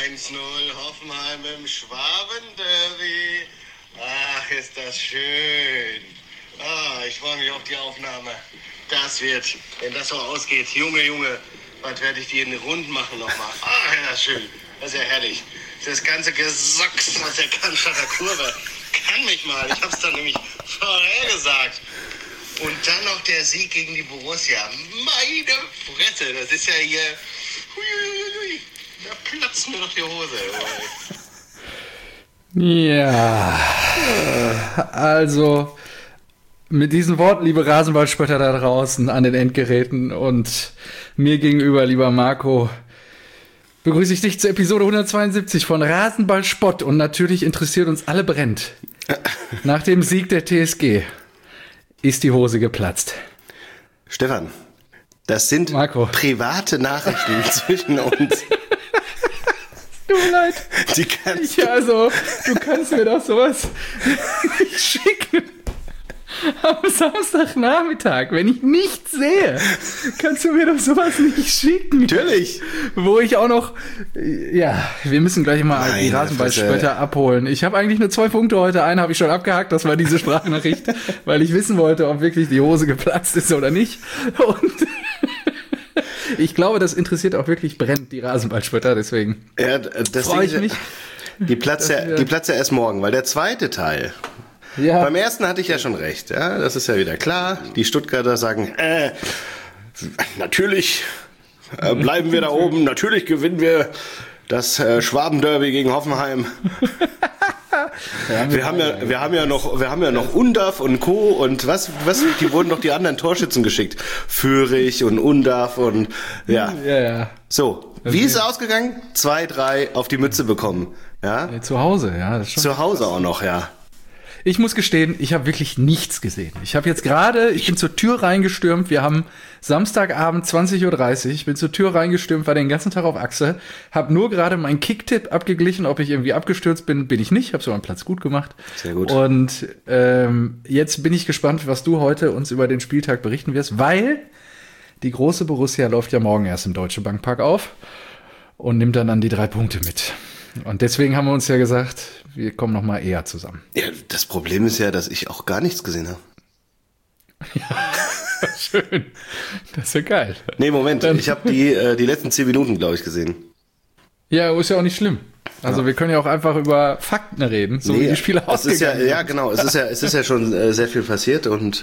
1-0 Hoffenheim im Schwabenderby. Ach, ist das schön. Ich freue mich auf die Aufnahme. Das wird, wenn das so ausgeht, Junge, was werde ich die in den Rund machen nochmal? Ach, ist das schön. Das ist ja herrlich. Das ganze Gesocks aus der Cannstatter Kurve kann mich mal. Ich habe es dann nämlich vorhergesagt. Und dann noch der Sieg gegen die Borussia. Meine Fresse, das ist ja hier... Huiuiui. Da platzt mir doch die Hose. Ja, also mit diesen Worten, liebe Rasenballspötter da draußen an den Endgeräten und mir gegenüber, lieber Marco, begrüße ich dich zur Episode 172 von Rasenballspott und natürlich interessiert uns alle brennend. Nach dem Sieg der TSG ist die Hose geplatzt. Stefan, das sind Marco. Private Nachrichten zwischen uns. Tut mir leid. Die kannst du kannst mir doch sowas nicht schicken. Am Samstagnachmittag, wenn ich nichts sehe, kannst du mir doch sowas nicht schicken. Natürlich. Wo ich auch noch, ja, wir müssen gleich mal die Rasenballspötter abholen. Ich habe eigentlich nur 2 Punkte heute. Einen habe ich schon abgehakt, das war diese Sprachnachricht, weil ich wissen wollte, ob wirklich die Hose geplatzt ist oder nicht. Und ich glaube, das interessiert auch wirklich brennend die Rasenballspötter, deswegen freue ich mich. Die platzt ja erst morgen, weil der zweite Teil... Ja. Beim ersten hatte ich ja schon recht, ja, das ist ja wieder klar. Die Stuttgarter sagen, natürlich bleiben wir da oben, natürlich gewinnen wir das Schwabenderby gegen Hoffenheim. Wir haben ja noch Undav und Co. und was, die wurden doch die anderen Torschützen geschickt. Fürich und Undav und ja. So, wie ist es ausgegangen? 2-3 auf die Mütze bekommen, ja. Zu Hause, ja. Das ist schon zu Hause auch noch, ja. Ich muss gestehen, ich habe wirklich nichts gesehen. Ich bin zur Tür reingestürmt. Wir haben Samstagabend 20:30 Uhr. Ich bin zur Tür reingestürmt, war den ganzen Tag auf Achse. Habe nur gerade meinen Kicktipp abgeglichen, ob ich irgendwie abgestürzt bin. Bin ich nicht. Habe so meinen Platz gut gemacht. Sehr gut. Und jetzt bin ich gespannt, was du heute uns über den Spieltag berichten wirst, weil die große Borussia läuft ja morgen erst im Deutsche Bankpark auf und nimmt dann die 3 Punkte mit. Und deswegen haben wir uns ja gesagt, wir kommen noch mal eher zusammen. Ja, das Problem ist ja, dass ich auch gar nichts gesehen habe. Ja, schön. Das ist ja geil. Nee, Moment, ich habe die letzten 10 Minuten, glaube ich, gesehen. Ja, ist ja auch nicht schlimm. Also wir können ja auch einfach über Fakten reden, so wie die Spiele ausgegangen sind. Ja, genau. Es ist ja schon sehr viel passiert und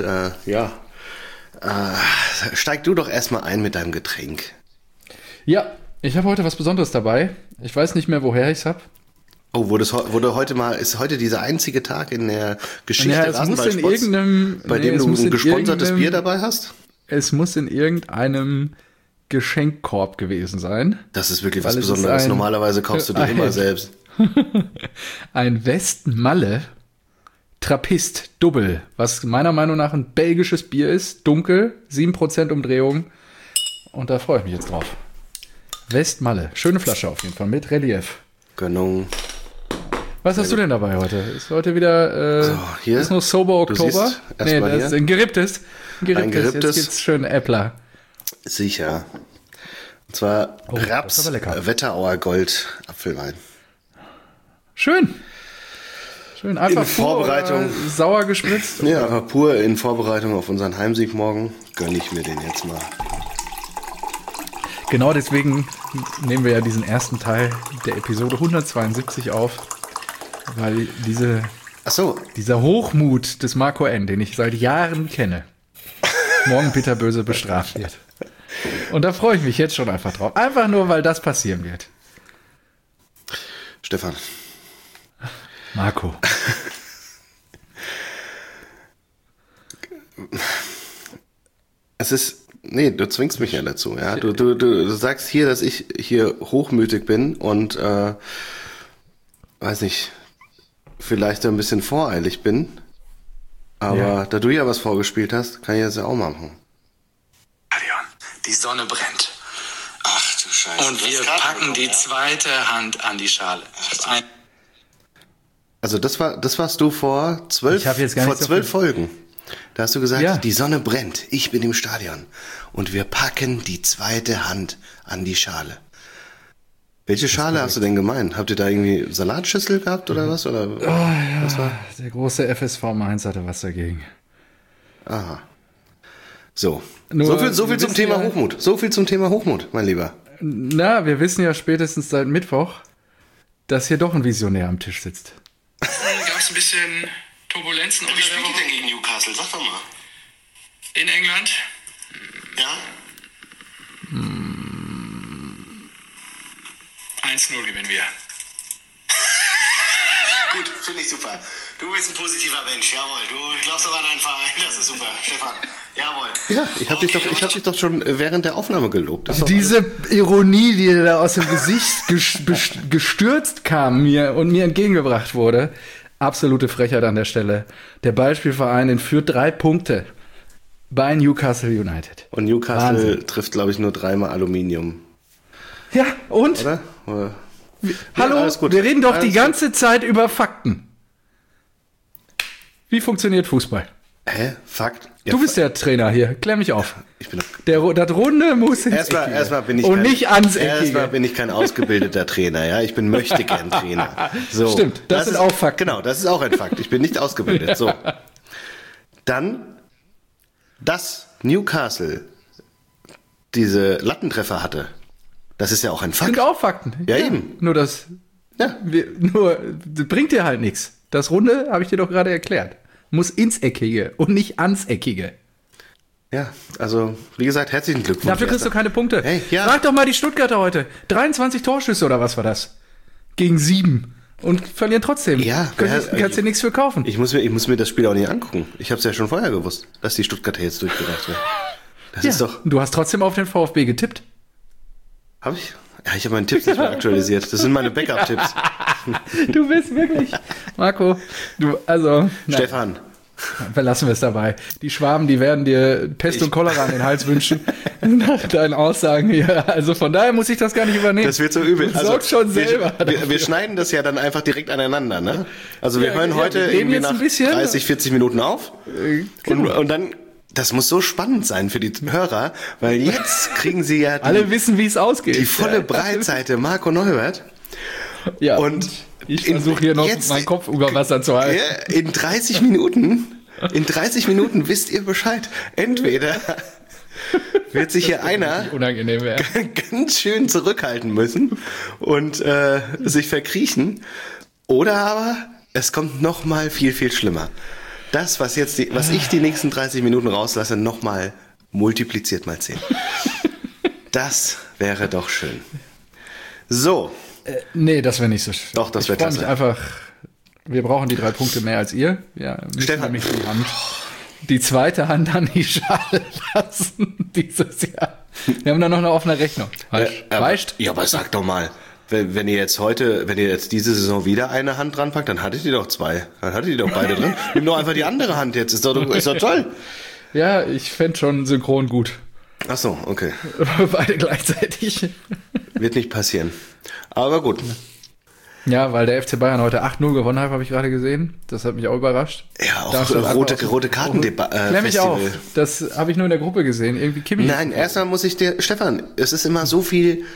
steig du doch erstmal ein mit deinem Getränk. Ja, ich habe heute was Besonderes dabei. Ich weiß nicht mehr, woher ich es habe. Oh, ist heute dieser einzige Tag in der Geschichte Rasenballsports, bei dem du ein gesponsertes Bier dabei hast? Es muss in irgendeinem Geschenkkorb gewesen sein. Das ist wirklich was Besonderes. Normalerweise kaufst du dir immer selbst. Ein Westmalle Trappist Double, was meiner Meinung nach ein belgisches Bier ist. Dunkel, 7% Umdrehung. Und da freue ich mich jetzt drauf. Westmalle. Schöne Flasche auf jeden Fall, mit Relief. Gönnung. Was hast du denn dabei heute? Ist heute wieder hier? Ist noch Sober Oktober? Nee, das ist ein geripptes. Ein geripptes. Jetzt gibt's schön Äppler. Sicher. Und zwar Raps Wetterauer Gold Apfelwein. Schön. Einfach in Vorbereitung sauer gespritzt. Ja, aber pur in Vorbereitung auf unseren Heimsieg morgen gönne ich mir den jetzt mal. Genau deswegen nehmen wir ja diesen ersten Teil der Episode 172 auf, weil dieser Hochmut des Marco N., den ich seit Jahren kenne, morgen bitterböse bestraft wird. Und da freue ich mich jetzt schon einfach drauf. Einfach nur, weil das passieren wird. Stefan. Marco. Nee, du zwingst mich ja dazu. Ja? Du sagst hier, dass ich hier hochmütig bin und weiß nicht, vielleicht ein bisschen voreilig bin. Aber da du ja was vorgespielt hast, kann ich das ja auch machen. Die Sonne brennt. Ach du Scheiße. Und wir packen die zweite Hand an die Schale. Also das warst du vor 12 Folgen. Da hast du gesagt, die Sonne brennt, ich bin im Stadion und wir packen die zweite Hand an die Schale. Welche Schale hast du denn gemeint? Habt ihr da irgendwie Salatschüssel gehabt oder was? Oder was war? Der große FSV Mainz hatte was dagegen. Aha. So. Nur, So viel zum Thema Hochmut. So viel zum Thema Hochmut, mein Lieber. Na, wir wissen ja spätestens seit Mittwoch, dass hier doch ein Visionär am Tisch sitzt. Gab es ein bisschen Turbulenzen unter Wie der spielt Woche ihr denn gegen Newcastle? Sag doch mal. in England? Ja? 1-0 gewinnen wir. Gut, finde ich super. Du bist ein positiver Mensch, jawohl. Du glaubst doch an deinen Verein, das ist super. Stefan, jawohl. Ja, ich hab dich doch schon während der Aufnahme gelobt. Das ist doch Diese Ironie, die da aus dem Gesicht gestürzt kam mir entgegengebracht wurde, absolute Frechheit an der Stelle. Der Beispielverein entführt 3 Punkte bei Newcastle United. Und Newcastle Wahnsinn. trifft, glaube ich, nur 3-mal Aluminium. Ja, und? Oder? Hallo, alles gut. wir reden doch Alles die ganze Zeit über Fakten. Wie funktioniert Fußball? Hä? Fakt? Ja, Du bist der Trainer hier, klär mich auf. Ich bin doch Das Runde muss ins Erstmal bin ich und nicht ans Eckige. Erstmal bin ich kein ausgebildeter Trainer, ja. Ich bin möchtegern Trainer. So, Stimmt, das sind ist auch Fakten. Genau, das ist auch ein Fakt. Ich bin nicht ausgebildet. So. Dann, dass Newcastle diese Lattentreffer hatte, das ist ja auch ein Fakt. Sind auch Fakten. Ja, eben. Nur das bringt dir halt nichts. Das Runde habe ich dir doch gerade erklärt. Muss ins Eckige und nicht ans Eckige. Ja, also, wie gesagt, herzlichen Glückwunsch. Dafür kriegst du keine Punkte. Hey, ja. Frag doch mal die Stuttgarter heute. 23 Torschüsse oder was war das? Gegen 7. Und verlieren trotzdem. Ja, Kannst dir nichts für kaufen. Ich muss mir das Spiel auch nicht angucken. Ich habe es ja schon vorher gewusst, dass die Stuttgarter jetzt durchgedacht werden. Das ist doch... Du hast trotzdem auf den VfB getippt. Habe ich? Ja, ich habe meine Tipps nicht mehr aktualisiert. Das sind meine Backup-Tipps. Du bist wirklich... Marco, Stefan, verlassen wir es dabei. Die Schwaben, die werden dir Pest und Cholera an den Hals wünschen nach deinen Aussagen hier. Also von daher muss ich das gar nicht übernehmen. das wird so übel. Du sorgst schon selber. Wir schneiden das ja dann einfach direkt aneinander, ne? Also wir hören heute wir reden irgendwie jetzt nach ein bisschen. 30, 40 Minuten auf. Und dann, das muss so spannend sein für die Hörer, weil jetzt kriegen sie ja Alle wissen, wie es ausgeht. die volle Breitseite Marco Neubert. Ja, Und ich versuche hier noch jetzt- meinen Kopf über Wasser zu halten. Ja, in 30 Minuten wisst ihr Bescheid. Entweder wird sich hier einer Unangenehm wäre. ganz schön zurückhalten müssen und sich verkriechen, oder aber es kommt noch mal viel, viel schlimmer. Das, was ich die nächsten 30 Minuten rauslasse, noch mal multipliziert mal 10. Das wäre doch schön. So, Nee, das wäre nicht so schön. Doch, das wär Ich freu mich klasse. einfach, wir brauchen die 3 Punkte mehr als ihr. Ja, müssen Stefan. nämlich die zweite Hand an die Schale lassen dieses Jahr. Wir haben da noch eine offene Rechnung. Weißt? Ja, aber sag doch mal, wenn ihr jetzt diese Saison wieder eine Hand dran packt, dann hattet ihr doch 2. Dann hattet ihr doch beide drin. Nimm doch einfach die andere Hand jetzt. Ist doch toll. Ja, ich fände schon synchron gut. Ach so, okay. Beide gleichzeitig. Wird nicht passieren. Aber gut. Ja, weil der FC Bayern heute 8-0 gewonnen hat, habe ich gerade gesehen. Das hat mich auch überrascht. Ja, auch Darfst du einfach rote Karten Klär mich auf. Das habe ich nur in der Gruppe gesehen. Irgendwie Kimmich. Nein, erstmal muss ich dir, Stefan, es ist immer so viel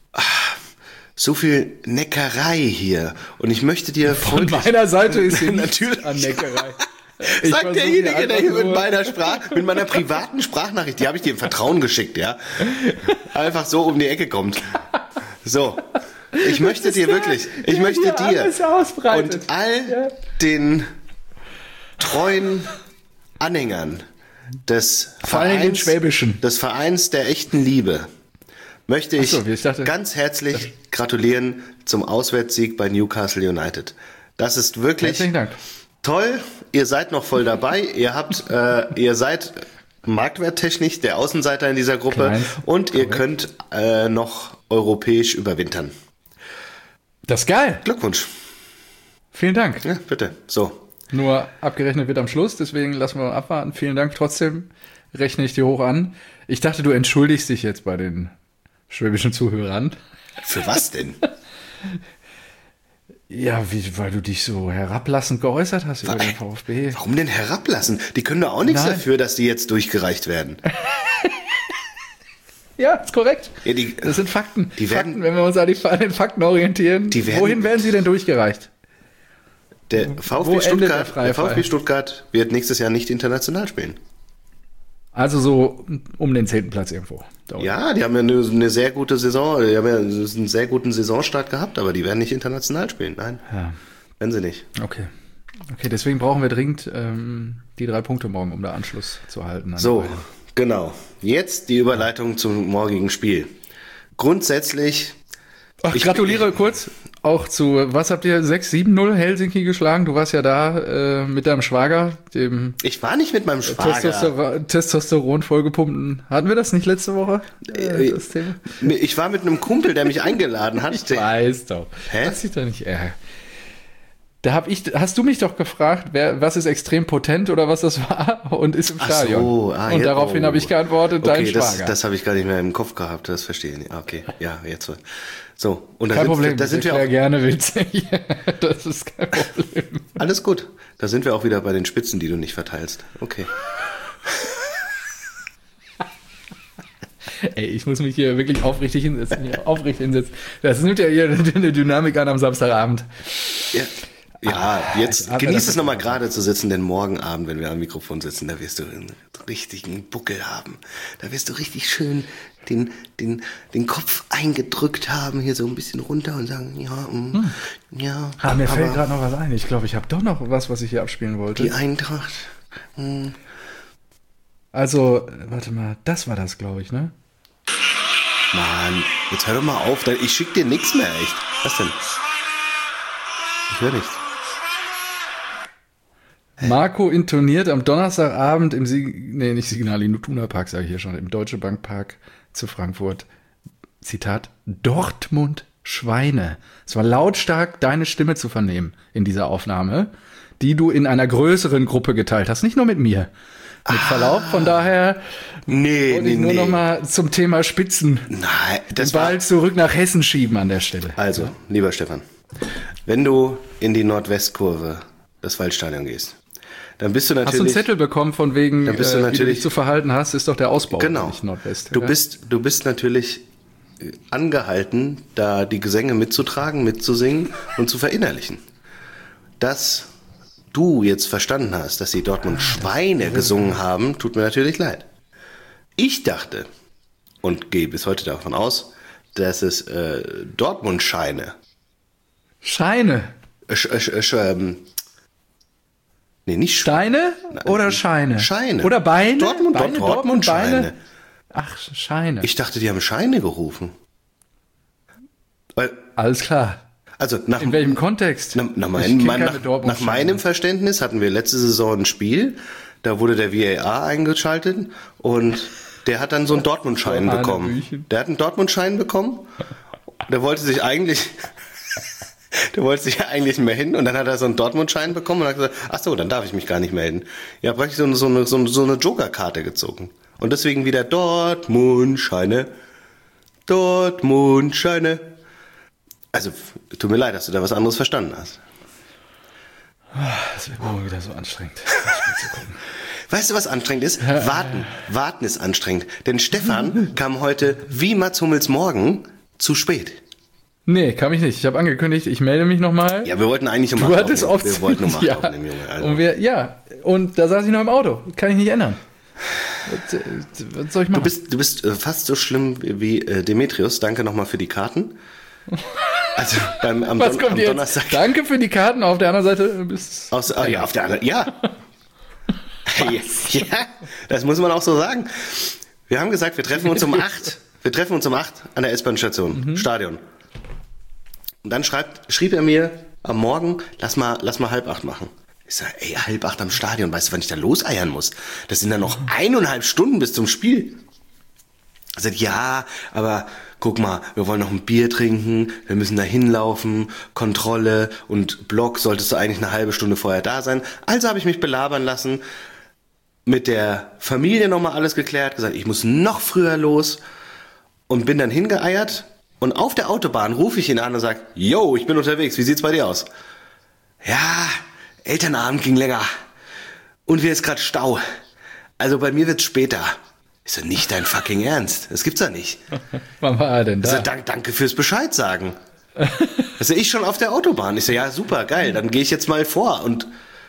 Neckerei hier. Und ich möchte dir Von meiner Seite ist hier Natürlich. nichts an Neckerei. Sagt derjenige, der hier mit meiner privaten Sprachnachricht, die habe ich dir im Vertrauen geschickt, ja, einfach so um die Ecke kommt. So, ich möchte dir wirklich, und all den treuen Anhängern des Vor allem den Schwäbischen. des Vereins der echten Liebe möchte ich Ach so, ich dachte- ganz herzlich gratulieren zum Auswärtssieg bei Newcastle United. Das ist wirklich Herzlichen Dank. toll. Ihr seid noch voll dabei. Ihr seid marktwerttechnisch der Außenseiter in dieser Gruppe Klein. und ihr könnt noch europäisch überwintern. Das ist geil. Glückwunsch. Vielen Dank. Ja, bitte. So. Nur abgerechnet wird am Schluss, deswegen lassen wir mal abwarten. Vielen Dank trotzdem. Rechne ich dir hoch an. Ich dachte, du entschuldigst dich jetzt bei den schwäbischen Zuhörern. Für was denn? Ja, weil du dich so herablassend geäußert hast über den VfB. Warum denn herablassen? Die können doch auch nichts Nein. dafür, dass die jetzt durchgereicht werden. Ja, ist korrekt. Ja, das sind Fakten. Fakten, wenn wir uns an den Fakten orientieren. Wohin werden sie denn durchgereicht? Der VfB Stuttgart wird nächstes Jahr nicht international spielen. Also so um den 10. Platz irgendwo. Ja, die haben ja eine sehr gute Saison, die haben ja einen sehr guten Saisonstart gehabt, aber die werden nicht international spielen. Nein, werden sie nicht. Okay, deswegen brauchen wir dringend die 3 Punkte morgen, um da Anschluss zu halten. So, genau. Jetzt die Überleitung zum morgigen Spiel. Grundsätzlich... Ich gratuliere kurz auch zu, was habt ihr, 6-7-0 Helsinki geschlagen? Du warst ja da mit deinem Schwager, dem... Ich war nicht mit meinem Schwager. Testosteron vollgepumpten. Hatten wir das nicht letzte Woche, das Thema? Ich war mit einem Kumpel, der mich eingeladen hat. Ich weiß doch. Hä? Lass dich doch nicht ärgern. Hast du mich doch gefragt, was ist extrem potent oder was das war und ist im Stadion. Und daraufhin habe ich geantwortet, dein Schwager. Das habe ich gar nicht mehr im Kopf gehabt, das verstehe ich. Okay, ja, jetzt so. Und kein Problem, da sind wir auch gerne witzig. Das ist kein Problem. Alles gut, da sind wir auch wieder bei den Spitzen, die du nicht verteilst. Okay. Ey, ich muss mich hier wirklich aufrichtig hinsetzen. Das nimmt ja hier eine Dynamik an am Samstagabend. Ja. Ja, jetzt genieß es nochmal gerade zu sitzen, denn morgen Abend, wenn wir am Mikrofon sitzen, da wirst du einen richtigen Buckel haben. Da wirst du richtig schön den Kopf eingedrückt haben, hier so ein bisschen runter und sagen, ja. Mir fällt gerade noch was ein. Ich glaube, ich habe doch noch was ich hier abspielen wollte. Die Eintracht. Also, warte mal, das war das, glaube ich, ne? Mann, jetzt hör doch mal auf. Ich schick dir nichts mehr, echt. Was denn? Ich höre nichts. Marco intoniert am Donnerstagabend im nicht Signal Iduna Park, sage ich hier schon, im Deutsche Bank Park zu Frankfurt. Zitat, Dortmund Schweine. Es war lautstark, deine Stimme zu vernehmen in dieser Aufnahme, die du in einer größeren Gruppe geteilt hast, nicht nur mit mir. Mit Verlaub, von daher wollte ich nur noch mal zum Thema Spitzen den Ball zurück nach Hessen schieben an der Stelle. Also, lieber Stefan, wenn du in die Nordwestkurve des Waldstadion gehst, dann bist du natürlich... Hast du einen Zettel bekommen von wegen, wie du dich zu verhalten hast, ist doch der Ausbau. Genau. Nicht Nordwest. Du bist natürlich angehalten, da die Gesänge mitzutragen, mitzusingen und zu verinnerlichen. Dass du jetzt verstanden hast, dass sie Dortmund Schweine gesungen haben, tut mir natürlich leid. Ich dachte und gehe bis heute davon aus, dass es Dortmund Scheine. Scheine? Nee, nicht Steine oder Scheine? Scheine. Oder Beine? Dortmund Scheine. Ach, Scheine. Ich dachte, die haben Scheine gerufen. Alles klar. Also in welchem Kontext? Nach meinem Verständnis hatten wir letzte Saison ein Spiel, da wurde der VAR eingeschaltet und der hat dann so einen Dortmund-Schein bekommen. Der hat einen Dortmund-Schein bekommen, der wollte sich eigentlich melden und dann hat er so einen Dortmund-Schein bekommen und hat gesagt, ach so, dann darf ich mich gar nicht melden. Ja, praktisch so eine Joker-Karte gezogen. Und deswegen wieder Dortmund-Scheine. Dortmund-Scheine. Also, tut mir leid, dass du da was anderes verstanden hast. Das wird morgen wieder so anstrengend. Weißt du, was anstrengend ist? Warten ist anstrengend. Denn Stefan kam heute, wie Mats Hummels morgen, zu spät. Nee, kam ich nicht. Ich habe angekündigt, ich melde mich nochmal. Ja, wir wollten eigentlich um 8 aufnehmen. Wir wollten um 8 aufnehmen, Junge. Also. Und da saß ich noch im Auto. Kann ich nicht ändern. Was soll ich machen? Du bist fast so schlimm wie Demetrius. Danke nochmal für die Karten. Also am Donnerstag. Danke für die Karten. Auf der anderen Seite bist auf der anderen. Ja. Ja, das muss man auch so sagen. Wir haben gesagt, wir treffen uns um 8. Wir treffen uns um 8 an der S-Bahn-Station, Stadion. Und dann schrieb er mir am Morgen, lass mal 7:30 machen. Ich sag, 7:30 am Stadion, weißt du, wann ich da loseiern muss? Das sind dann noch 1,5 Stunden bis zum Spiel. Er sagt, ja, aber guck mal, wir wollen noch ein Bier trinken, wir müssen da hinlaufen, Kontrolle und Block solltest du eigentlich eine halbe Stunde vorher da sein. Also habe ich mich belabern lassen, mit der Familie nochmal alles geklärt, gesagt, ich muss noch früher los und bin dann hingeeiert. Und auf der Autobahn rufe ich ihn an und sage, yo, ich bin unterwegs, wie sieht's bei dir aus? Ja, Elternabend ging länger. Und wir ist gerade Stau. Also bei mir wird's später. Ich so, nicht dein fucking Ernst. Das gibt's ja nicht. Wann war er denn da? Also, danke fürs Bescheid sagen. Also ich schon auf der Autobahn. Ich so, ja, super, geil, dann gehe ich jetzt mal vor und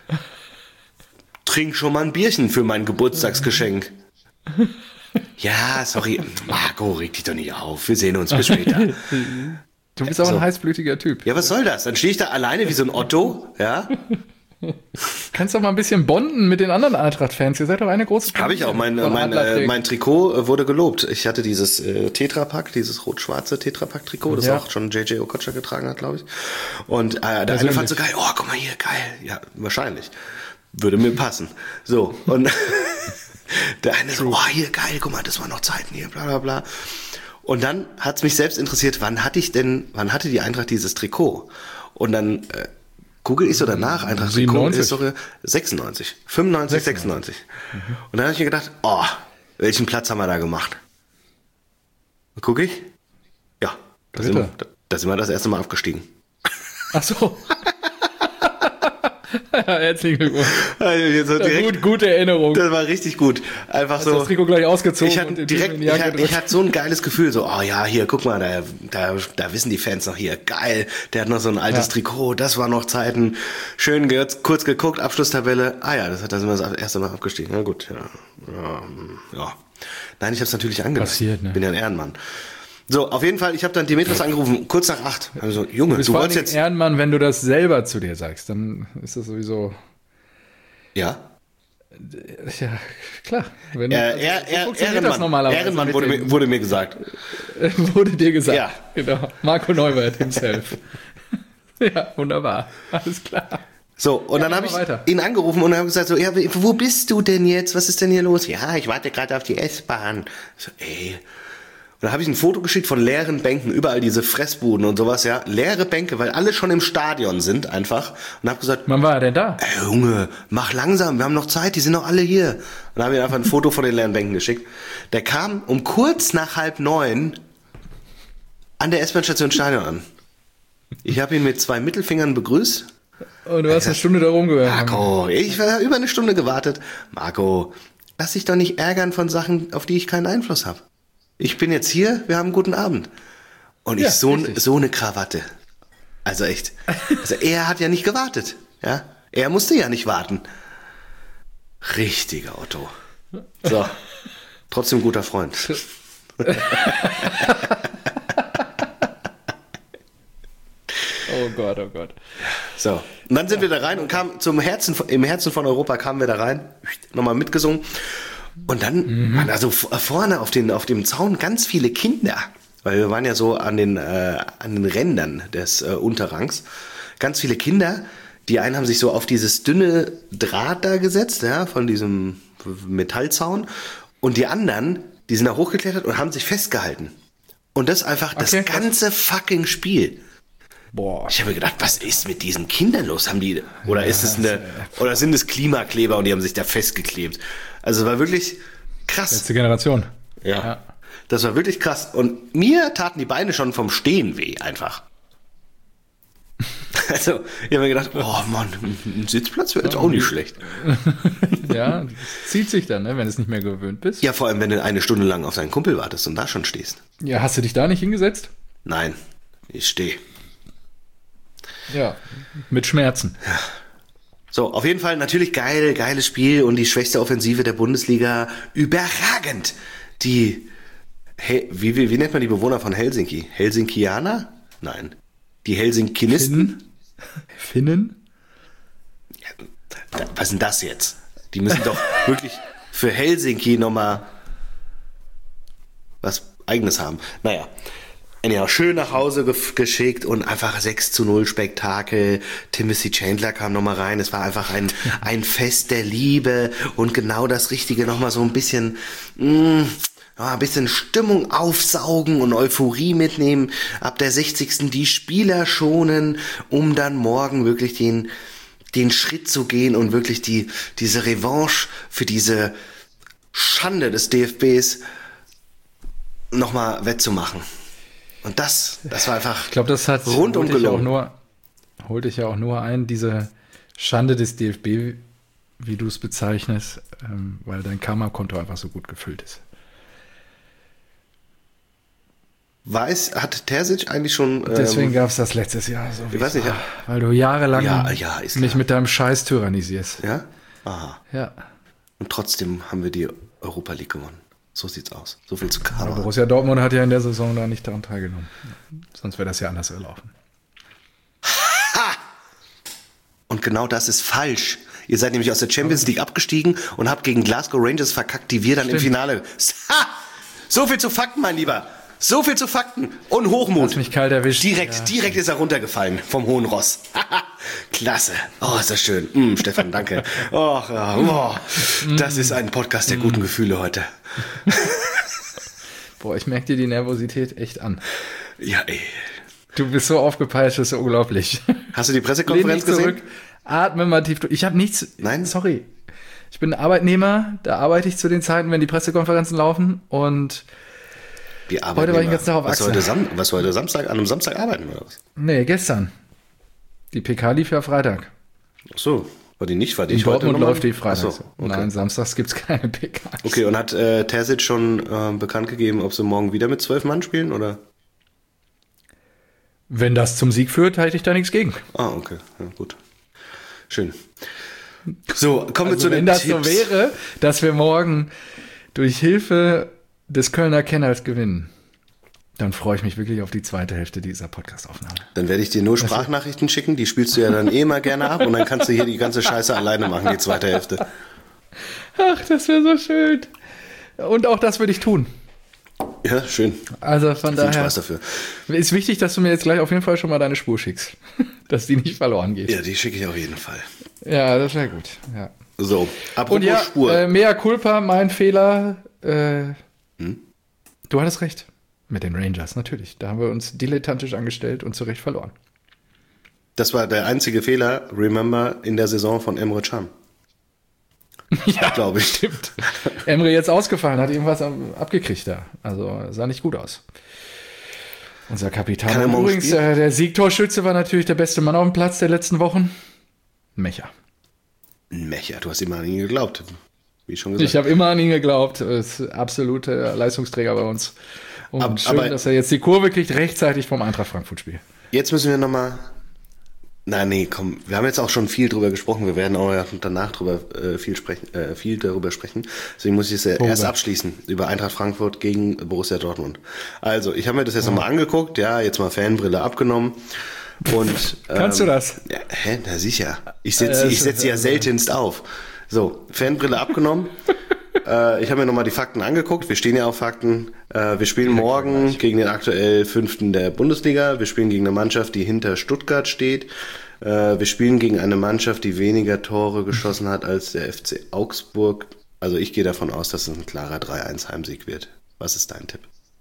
trink schon mal ein Bierchen für mein Geburtstagsgeschenk. Ja, sorry, Marco, reg dich doch nicht auf. Wir sehen uns bis später. Du bist auch ein heißblütiger Typ. Ja, was soll das? Dann stehe ich da alleine wie so ein Otto, ja? Kannst doch mal ein bisschen bonden mit den anderen Eintracht-Fans. Ihr seid doch eine große Habe ich auch. Mein Trikot wurde gelobt. Ich hatte dieses Tetrapack, dieses rot-schwarze Tetrapack-Trikot, das auch schon J.J. Okocha getragen hat, glaube ich. Und der eine fand so geil, oh, guck mal hier, geil. Ja, wahrscheinlich. Würde mir passen. So, und der eine so, oh, hier, geil, guck mal, das waren noch Zeiten hier, bla bla bla. Und dann hat's mich selbst interessiert, wann hatte die Eintracht dieses Trikot? Und dann google ich so danach, Eintracht Trikot ist doch 96, 95, 96. Und dann habe ich mir gedacht, oh, welchen Platz haben wir da gemacht? Gucke ich? Ja, da sind wir das erste Mal aufgestiegen. Ach so. Ja, herzlichen Glückwunsch. Also gute Erinnerung. Das war richtig gut. Einfach hast so. Das Trikot gleich ausgezogen. Ich hatte so ein geiles Gefühl, so, oh ja, hier, guck mal, da wissen die Fans noch hier, geil, der hat noch so ein altes Trikot, das war noch Zeiten. Schön kurz geguckt, Abschlusstabelle. Ah ja, da sind wir das erste Mal abgestiegen. Na gut, ja. Nein, ich habe es natürlich angenommen. Passiert, ne? Bin ja ein Ehrenmann. So, auf jeden Fall, ich habe dann Demetrios angerufen, kurz nach 8. Also, Junge, du wolltest jetzt... Ehrenmann, wenn du das selber zu dir sagst, dann ist das sowieso... Ja? Ja, klar. Ehrenmann wurde mir gesagt. Wurde dir gesagt, ja. Genau. Marco Neuwirth himself. Ja, wunderbar. Alles klar. So, und dann habe ich ihn angerufen und habe gesagt, so, ja, wo bist du denn jetzt? Was ist denn hier los? Ja, ich warte gerade auf die S-Bahn. So, ey... Und da habe ich ein Foto geschickt von leeren Bänken, überall diese Fressbuden und sowas, ja. Leere Bänke, weil alle schon im Stadion sind einfach. Und habe gesagt, wann war er denn da? Junge, mach langsam, wir haben noch Zeit, die sind noch alle hier. Und dann habe ich einfach ein Foto von den leeren Bänken geschickt. Der kam um kurz nach 8:30 an der S-Bahn-Station Stadion an. Ich habe ihn mit 2 Mittelfingern begrüßt. Und du hast eine Stunde da rumgehört. Marco, ich war über eine Stunde gewartet. Marco, lass dich doch nicht ärgern von Sachen, auf die ich keinen Einfluss habe. Ich bin jetzt hier, wir haben einen guten Abend. Und ich so eine Krawatte. Also echt. Also er hat ja nicht gewartet. Ja? Er musste ja nicht warten. Richtiger Otto. So. Trotzdem guter Freund. Oh Gott, oh Gott. So. Und dann sind wir da rein und kamen im Herzen von Europa kamen wir da rein. Nochmal mitgesungen. Und dann waren da so vorne auf dem Zaun ganz viele Kinder, weil wir waren ja so an den Rändern des Unterrangs. Ganz viele Kinder, die einen haben sich so auf dieses dünne Draht da gesetzt, ja, von diesem Metallzaun. Und die anderen, die sind da hochgeklettert und haben sich festgehalten. Und das einfach das ganze fucking Spiel. Boah. Ich habe mir gedacht, was ist mit diesen Kindern los? Oder sind es Klimakleber und die haben sich da festgeklebt? Also war wirklich krass. Letzte Generation. Ja. Das war wirklich krass. Und mir taten die Beine schon vom Stehen weh, einfach. Also, ich habe mir gedacht, oh Mann, ein Sitzplatz wäre jetzt auch nicht schlecht. Ja, zieht sich dann, ne, wenn du es nicht mehr gewöhnt bist. Ja, vor allem, wenn du eine Stunde lang auf deinen Kumpel wartest und da schon stehst. Ja, hast du dich da nicht hingesetzt? Nein, ich stehe. Ja, mit Schmerzen. Ja. So, auf jeden Fall natürlich geiles Spiel und die schwächste Offensive der Bundesliga. Überragend. Wie nennt man die Bewohner von Helsinki? Helsinkianer? Nein. Die Helsinkinisten? Finnen? Ja, was ist denn das jetzt? Die müssen doch wirklich für Helsinki nochmal was Eigenes haben. Naja. Ja, schön nach Hause geschickt und einfach 6:0 Spektakel. Timothy Chandler kam nochmal rein. Es war einfach ein Fest der Liebe und genau das Richtige, nochmal so ein bisschen Stimmung aufsaugen und Euphorie mitnehmen. Ab der 60. die Spieler schonen, um dann morgen wirklich den Schritt zu gehen und wirklich diese Revanche für diese Schande des DFBs nochmal wettzumachen. Und das war einfach, ich glaube, das hat rundum gelungen. Holt dich ja auch nur ein, diese Schande des DFB, wie du es bezeichnest, weil dein Karma-Konto einfach so gut gefüllt ist. hat Terzic eigentlich schon... Deswegen gab es das letztes Jahr so. Ich weiß nicht, ja. Weil du jahrelang ist mich klar. mit deinem Scheiß tyrannisierst. Ja? Aha. Ja. Und trotzdem haben wir die Europa League gewonnen. So sieht's aus. So viel zu Aber Karma. Borussia Dortmund hat ja in der Saison da nicht daran teilgenommen. Sonst wäre das ja anders gelaufen. Und genau das ist falsch. Ihr seid nämlich aus der Champions League abgestiegen und habt gegen Glasgow Rangers verkackt, die wir dann im Finale... Ha! So viel zu Fakten, mein Lieber. So viel zu Fakten. Und Hochmut. Hast mich kalt erwischt. Direkt ist er runtergefallen vom hohen Ross. Klasse. Oh, ist das schön. Stefan, danke. Das ist ein Podcast der guten Gefühle heute. Boah, ich merke dir die Nervosität echt an. Ja, ey. Du bist so aufgepeitscht, das ist unglaublich. Hast du die Pressekonferenz gesehen? Zurück, atme mal tief durch. Ich habe nichts. Nein? Sorry. Ich bin Arbeitnehmer, da arbeite ich zu den Zeiten, wenn die Pressekonferenzen laufen und heute war ich den ganzen Tag auf Achse. Was heute Samstag, an einem Samstag arbeiten oder was? Nee, gestern. Die PK lief ja Freitag. Ach so, war die nicht? War die In heute Dortmund nochmal? läuft die Freitag. Ach so, okay. Nein, samstags gibt's keine PK. Okay, und hat Terzic schon bekannt gegeben, ob sie morgen wieder mit 12 Mann spielen, oder? Wenn das zum Sieg führt, halte ich da nichts gegen. Ah, okay, ja, gut. Schön. So, kommen wir Also zu den wenn das Tipps. so wäre, dass wir morgen durch Hilfe des Kölner Kenners gewinnen, dann freue ich mich wirklich auf die zweite Hälfte dieser Podcast-Aufnahme. Dann werde ich dir nur Sprachnachrichten schicken, die spielst du ja dann mal gerne ab und dann kannst du hier die ganze Scheiße alleine machen, die zweite Hälfte. Ach, das wäre so schön. Und auch das würde ich tun. Ja, schön. Also von Viel daher Spaß dafür. ist wichtig, dass du mir jetzt gleich auf jeden Fall schon mal deine Spur schickst, dass die nicht verloren geht. Ja, die schicke ich auf jeden Fall. Ja, das wäre gut. Ja. So, apropos Und ja, Spur. mea culpa, mein Fehler. Du hattest recht. Mit den Rangers, natürlich. Da haben wir uns dilettantisch angestellt und zu Recht verloren. Das war der einzige Fehler, remember, in der Saison von Emre Can. Ja, glaube ich. Stimmt. Emre jetzt ausgefallen, hat irgendwas abgekriegt da. Also sah nicht gut aus. Unser Kapitän. Kann er morgen Übrigens, spielen? der Siegtorschütze war natürlich der beste Mann auf dem Platz der letzten Wochen. Mecha. Mecha, du hast immer an ihn geglaubt. Wie schon gesagt. Ich habe immer an ihn geglaubt. Ist absoluter Leistungsträger bei uns. Und schön, dass er jetzt die Kurve kriegt, rechtzeitig vom Eintracht Frankfurt-Spiel. Jetzt müssen wir nochmal... Nee, komm, wir haben jetzt auch schon viel drüber gesprochen. Wir werden auch danach viel darüber sprechen. Deswegen muss ich es erst abschließen über Eintracht Frankfurt gegen Borussia Dortmund. Also, ich habe mir das jetzt nochmal angeguckt. Ja, jetzt mal Fanbrille abgenommen. Und Kannst du das? Ja, na sicher. Ich setze sie ja seltenst auf. So, Fanbrille abgenommen. Ich habe mir nochmal die Fakten angeguckt. Wir stehen ja auf Fakten. Wir spielen morgen gegen den aktuell 5. der Bundesliga. Wir spielen gegen eine Mannschaft, die hinter Stuttgart steht. Wir spielen gegen eine Mannschaft, die weniger Tore geschossen hat als der FC Augsburg. Also ich gehe davon aus, dass es ein klarer 3-1 Heimsieg wird. Was ist dein Tipp?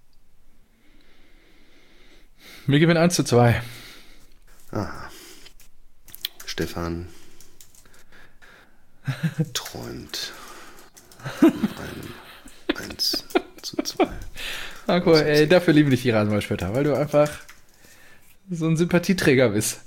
Wir gewinnen 1:2. Aha. Stefan träumt von einem 1:2. Marco, ey, dafür liebe ich die Rasenballspötter, weil du einfach so ein Sympathieträger bist.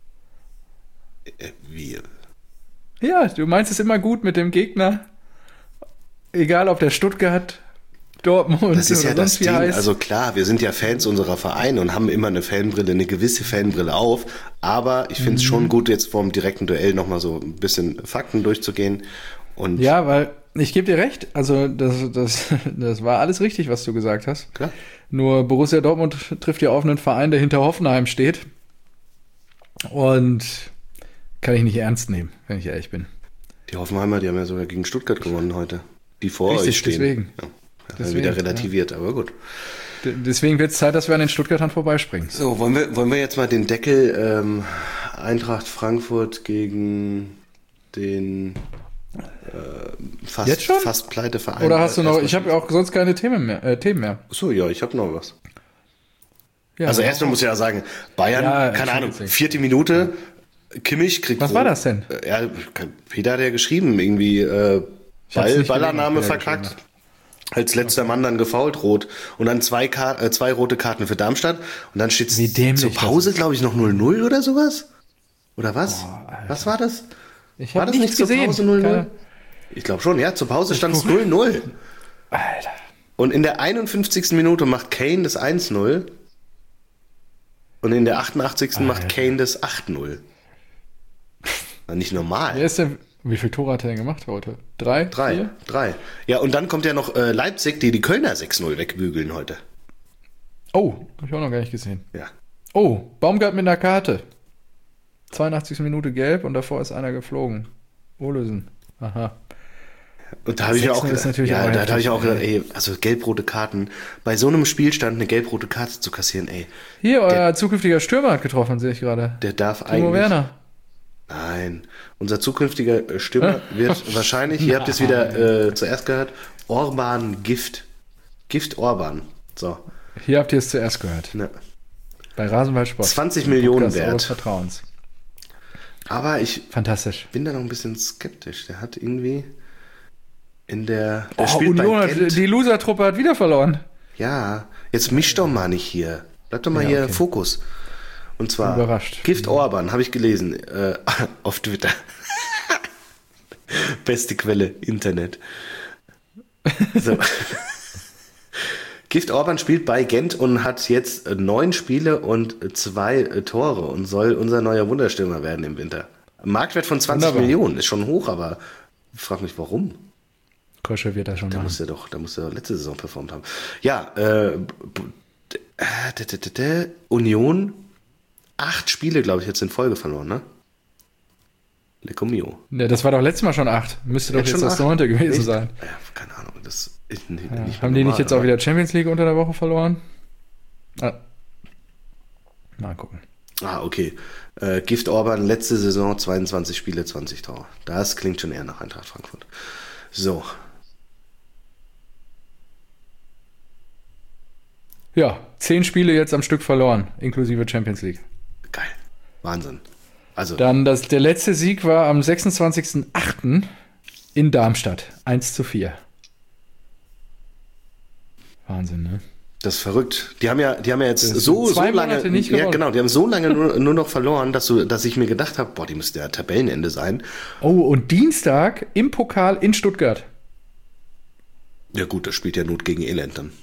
Wie? Ja, du meinst es immer gut mit dem Gegner. Egal, ob der Stuttgart, Dortmund Das ist ja oder das sonst wie Ding. heißt. Also klar, wir sind ja Fans unserer Vereine und haben immer eine Fanbrille, eine gewisse Fanbrille auf. Aber ich finde es schon gut, jetzt vor dem direkten Duell nochmal so ein bisschen Fakten durchzugehen. Und Ja, weil ich gebe dir recht. Also das war alles richtig, was du gesagt hast. Klar. Nur Borussia Dortmund trifft ja auf einen Verein, der hinter Hoffenheim steht. Und kann ich nicht ernst nehmen, wenn ich ehrlich bin. Die Hoffenheimer, die haben ja sogar gegen Stuttgart gewonnen heute. Die vor Richtig, euch stehen. deswegen. Ja, Deswegen, wieder relativiert, aber gut. Deswegen wird es Zeit, dass wir an den Stuttgartern vorbeispringen. So, wollen wir jetzt mal den Deckel Eintracht Frankfurt gegen den Jetzt schon? fast pleite Verein. Oder hast du noch? Ich habe auch sonst keine Themen mehr. So, ja, ich habe noch was. Ja, Also erstmal muss ich ja sagen, Bayern, Ja, keine Ahnung, Champions League. 4. Minute, Kimmich kriegt Was war das denn? Ja, Peter hat ja geschrieben, irgendwie hab's nicht Ballannahme gelesen, verkackt. Als letzter Mann dann gefoult, rot. Und dann zwei rote Karten für Darmstadt. Und dann steht Wie dämlich zur Pause, das ist. glaube ich, noch 0-0 oder sowas. Oder was? Was war das? Ich War habe das nichts nicht zur gesehen. Pause 0-0? Keine- Ich glaube schon, ja. Zur Pause stand es 0-0. Alter. Und in der 51. Minute macht Kane das 1-0. Und in der 88. macht Kane das 8-0. War nicht normal. Wer ist denn, wie viele Tore hat er denn gemacht heute? 3? 3. Ja, und dann kommt ja noch Leipzig, die Kölner 6-0 wegbügeln heute. Oh, hab ich auch noch gar nicht gesehen. Ja. Oh, Baumgart mit einer Karte. 82. Minute gelb und davor ist einer geflogen. Olesen. Aha. Und da habe ich ja auch gedacht, da habe ich auch gedacht, ey, also gelb-rote Karten, bei so einem Spielstand eine gelb-rote Karte zu kassieren, ey. Hier, euer zukünftiger Stürmer hat getroffen, sehe ich gerade. Der darf Timo eigentlich... Werner. Nein, unser zukünftiger Stürmer wird wahrscheinlich, ihr habt es wieder zuerst gehört, Orban Gift. Gift Orban. So. Hier habt ihr es zuerst gehört. Ne. Bei Rasenballsport. 20 Millionen Podcast wert. eures Vertrauens. Aber ich Fantastisch. bin da noch ein bisschen skeptisch. Der hat irgendwie der Oh, spielt Union bei Gent. die Loser-Truppe hat wieder verloren. Ja, jetzt misch doch mal nicht hier. Bleib doch mal hier okay. Fokus. Und zwar Überrascht. Gift Orban, habe ich gelesen, auf Twitter. Beste Quelle, Internet. So. Gift Orban spielt bei Gent und hat jetzt 9 Spiele und 2 Tore und soll unser neuer Wunderstürmer werden im Winter. Marktwert von 20 Wunderbar. Millionen, ist schon hoch, aber ich frage mich, warum? Krösche wird das schon Da machen. muss er doch letzte Saison performt haben. Ja, Union, 8 Spiele, glaube ich, jetzt in Folge verloren, ne? Lecco mio. Ja, das war doch letztes Mal schon 8. Müsste doch Jetzt jetzt schon das 8? 9. gewesen Echt? sein. Ja, keine Ahnung, das ist nicht Ja, mehr haben die nicht normal, jetzt auch aber- wieder Champions League unter der Woche verloren? Mal gucken. Ah, okay. Gift Orban, letzte Saison, 22 Spiele, 20 Tore. Das klingt schon eher nach Eintracht Frankfurt. So. Ja, 10 Spiele jetzt am Stück verloren, inklusive Champions League. Geil. Wahnsinn. Also, Dann der letzte Sieg war am 26.08. in Darmstadt. 1:4. Wahnsinn, ne? das ist verrückt. Die haben ja jetzt Das so sind 2 lange, Monate nicht ja gewonnen. genau, die haben so lange nur noch verloren, dass ich mir gedacht habe, boah, die müsste ja Tabellenende sein. Oh, und Dienstag im Pokal in Stuttgart. Ja gut, das spielt ja Not gegen Elend dann.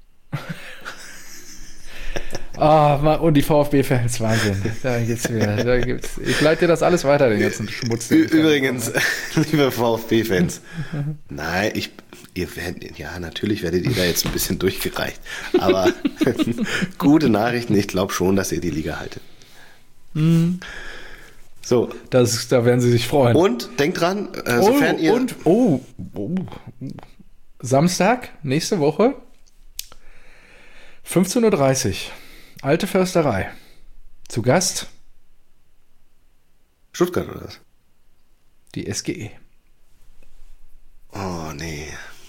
Und die VfB-Fans, Wahnsinn. Ich leite dir das alles weiter, den ganzen Schmutz. Übrigens, liebe VfB-Fans, nein, natürlich werdet ihr da jetzt ein bisschen durchgereicht, aber gute Nachrichten, ich glaube schon, dass ihr die Liga haltet. So. Da werden sie sich freuen. Und denkt dran, sofern ihr... Samstag, nächste Woche, 15:30 Uhr, Alte Försterei. Zu Gast Stuttgart oder was? die SGE. Oh nee.